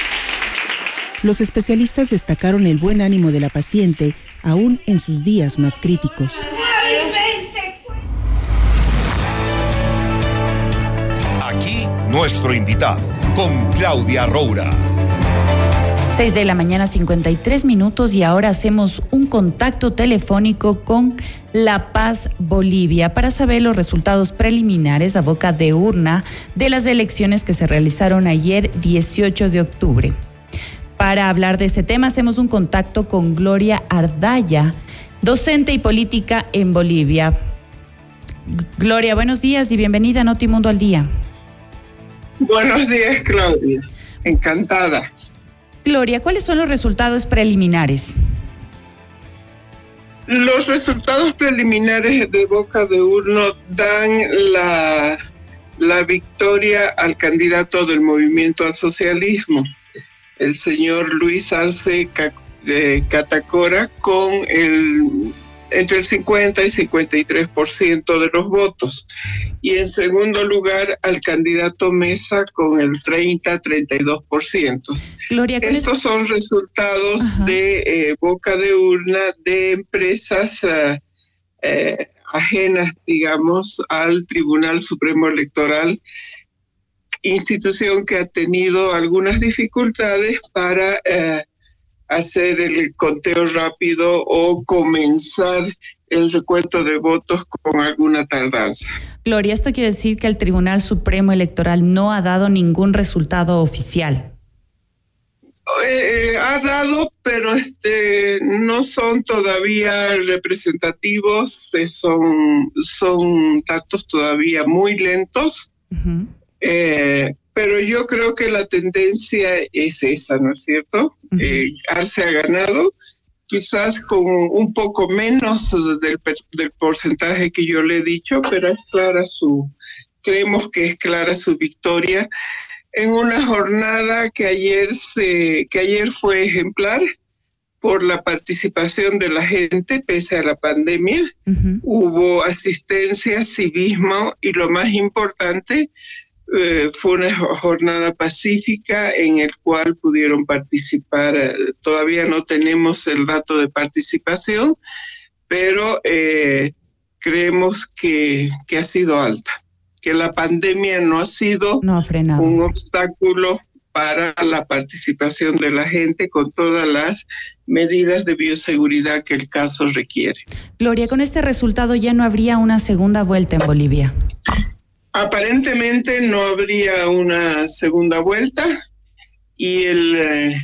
Los especialistas destacaron el buen ánimo de la paciente, aún en sus días más críticos. Aquí nuestro invitado, con Claudia Roura. seis de la mañana, cincuenta y tres minutos, y ahora hacemos un contacto telefónico con La Paz, Bolivia, para saber los resultados preliminares a boca de urna de las elecciones que se realizaron ayer, dieciocho de octubre. Para hablar de este tema, hacemos un contacto con Gloria Ardaya, docente y política en Bolivia. Gloria, buenos días y bienvenida a Notimundo al Día. Buenos días, Claudia. Encantada. Gloria, ¿cuáles son los resultados preliminares? Los resultados preliminares de boca de urna dan la, la victoria al candidato del Movimiento al Socialismo, el señor Luis Arce Catacora, con el entre el cincuenta y cincuenta y tres por ciento de los votos. Y en segundo lugar al candidato Mesa con el treinta a treinta y dos por ciento. Gloria, estos son resultados Ajá. de eh, boca de urna de empresas uh, eh, ajenas, digamos, al Tribunal Supremo Electoral, institución que ha tenido algunas dificultades para eh, hacer el conteo rápido o comenzar el recuento de votos con alguna tardanza. Gloria, esto quiere decir que el Tribunal Supremo Electoral no ha dado ningún resultado oficial. Eh, ha dado, pero este no son todavía representativos, eh, son, son datos todavía muy lentos. Uh-huh. Eh, pero yo creo que la tendencia es esa, ¿no es cierto? Uh-huh. Eh, Arce ha ganado, quizás con un poco menos del, del porcentaje que yo le he dicho, pero es clara su, creemos que es clara su victoria en una jornada que ayer se, que ayer fue ejemplar por la participación de la gente pese a la pandemia. Uh-huh. Hubo asistencia, civismo y lo más importante, Eh, fue una jornada pacífica en el cual pudieron participar. Eh, todavía no tenemos el dato de participación, pero eh, creemos que, que ha sido alta, que la pandemia no ha sido no ha frenado. un obstáculo para la participación de la gente con todas las medidas de bioseguridad que el caso requiere. Gloria, con este resultado ya no habría una segunda vuelta en Bolivia. Aparentemente no habría una segunda vuelta y el, eh,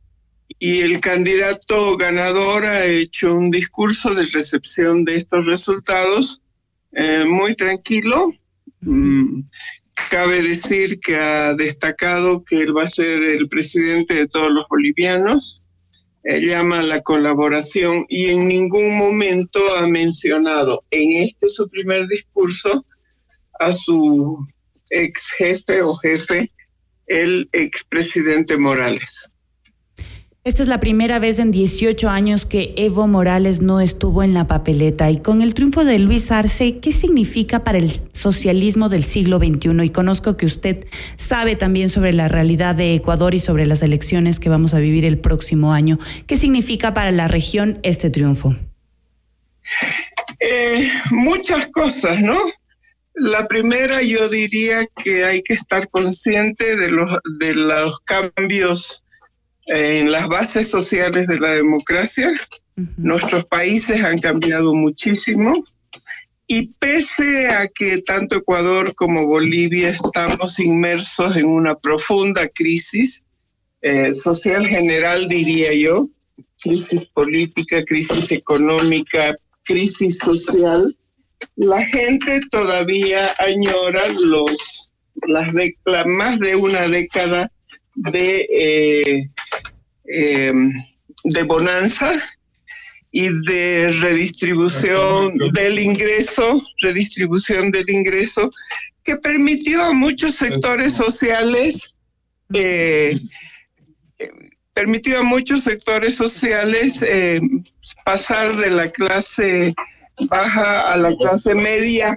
y el candidato ganador ha hecho un discurso de recepción de estos resultados eh, muy tranquilo. Mm, cabe decir que ha destacado que él va a ser el presidente de todos los bolivianos. Eh, llama a la colaboración y en ningún momento ha mencionado en este su primer discurso a su ex jefe o jefe, el expresidente Morales. Esta es la primera vez en dieciocho años que Evo Morales no estuvo en la papeleta. Y con el triunfo de Luis Arce, ¿qué significa para el socialismo del siglo veintiuno? Y conozco que usted sabe también sobre la realidad de Ecuador y sobre las elecciones que vamos a vivir el próximo año. ¿Qué significa para la región este triunfo? Eh, muchas cosas, ¿no? La primera, yo diría que hay que estar consciente de los, de los cambios en las bases sociales de la democracia. Uh-huh. Nuestros países han cambiado muchísimo y pese a que tanto Ecuador como Bolivia estamos inmersos en una profunda crisis eh, social general, diría yo, crisis política, crisis económica, crisis social, la gente todavía añora los las de, la, más de una década de eh, eh, de bonanza y de redistribución del ingreso, redistribución del ingreso, que permitió a muchos sectores sociales eh, permitió a muchos sectores sociales eh, pasar de la clase baja a la clase media,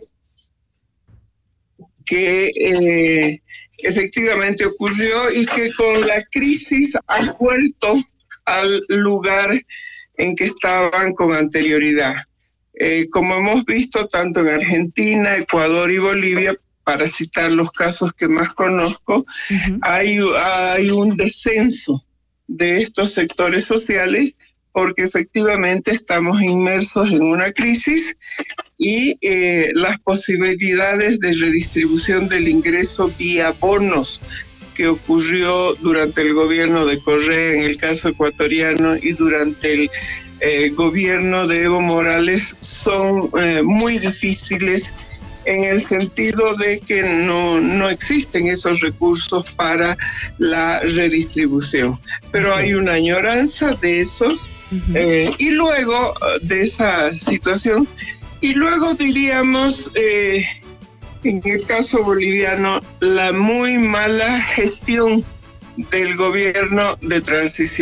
que eh, efectivamente ocurrió y que con la crisis ha vuelto al lugar en que estaban con anterioridad. Eh, como hemos visto tanto en Argentina, Ecuador y Bolivia, para citar los casos que más conozco, uh-huh. hay, hay un descenso de estos sectores sociales porque efectivamente estamos inmersos en una crisis y eh, las posibilidades de redistribución del ingreso vía bonos que ocurrió durante el gobierno de Correa en el caso ecuatoriano y durante el eh, gobierno de Evo Morales son eh, muy difíciles en el sentido de que no, no existen esos recursos para la redistribución. Pero hay una añoranza de esos uh-huh. eh, y luego de esa situación, y luego diríamos, eh, en el caso boliviano, la muy mala gestión del gobierno de transición.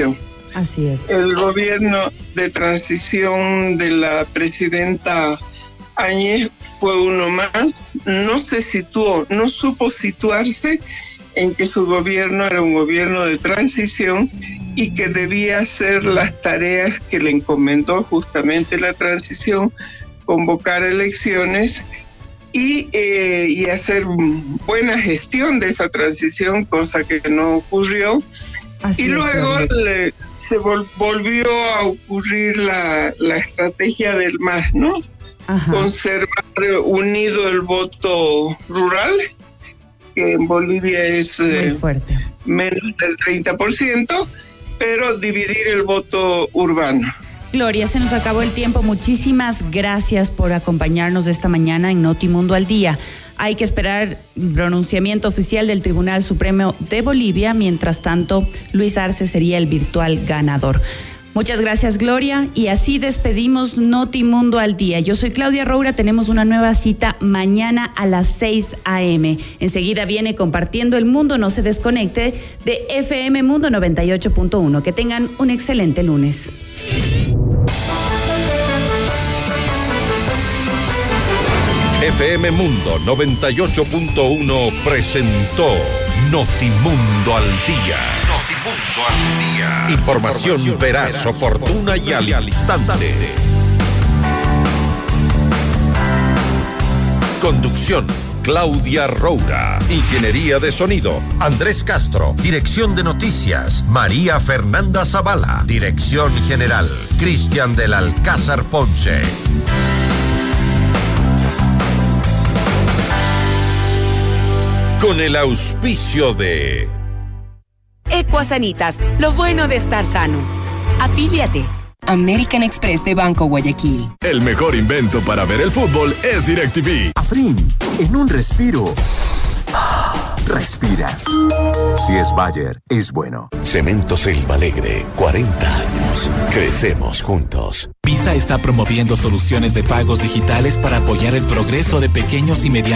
Así es. El gobierno de transición de la presidenta Áñez fue uno más. No se situó, no supo situarse en que su gobierno era un gobierno de transición y que debía hacer las tareas que le encomendó justamente la transición, convocar elecciones y, eh, y hacer buena gestión de esa transición, cosa que no ocurrió. Así y luego le, se vol, volvió a ocurrir la, la estrategia del M A S, ¿no? Ajá. Conservar unido el voto rural, que en Bolivia es eh, fuerte. menos del treinta por ciento, pero dividir el voto urbano. Gloria, se nos acabó el tiempo. Muchísimas gracias por acompañarnos esta mañana en Notimundo al Día. Hay que esperar pronunciamiento oficial del Tribunal Supremo de Bolivia. Mientras tanto, Luis Arce sería el virtual ganador. Muchas gracias, Gloria, y así despedimos Notimundo al Día. Yo soy Claudia Roura, tenemos una nueva cita mañana a las seis a.m. Enseguida viene Compartiendo el Mundo, no se desconecte, de F M Mundo noventa y ocho punto uno. Que tengan un excelente lunes. F M Mundo noventa y ocho punto uno presentó Notimundo al Día. Notimundo al Día. Información, Información veraz, veraz, oportuna y al instante. Conducción: Claudia Roura. Ingeniería de sonido: Andrés Castro. Dirección de noticias: María Fernanda Zavala. Dirección general: Cristian del Alcázar Ponce. Con el auspicio de Ecuasanitas, lo bueno de estar sano. Afíliate. American Express de Banco Guayaquil. El mejor invento para ver el fútbol es DirecTV. Afrin, en un respiro, respiras. Si es Bayer, es bueno. Cementos Selva Alegre, cuarenta años. Crecemos juntos. Visa está promoviendo soluciones de pagos digitales para apoyar el progreso de pequeños y medianos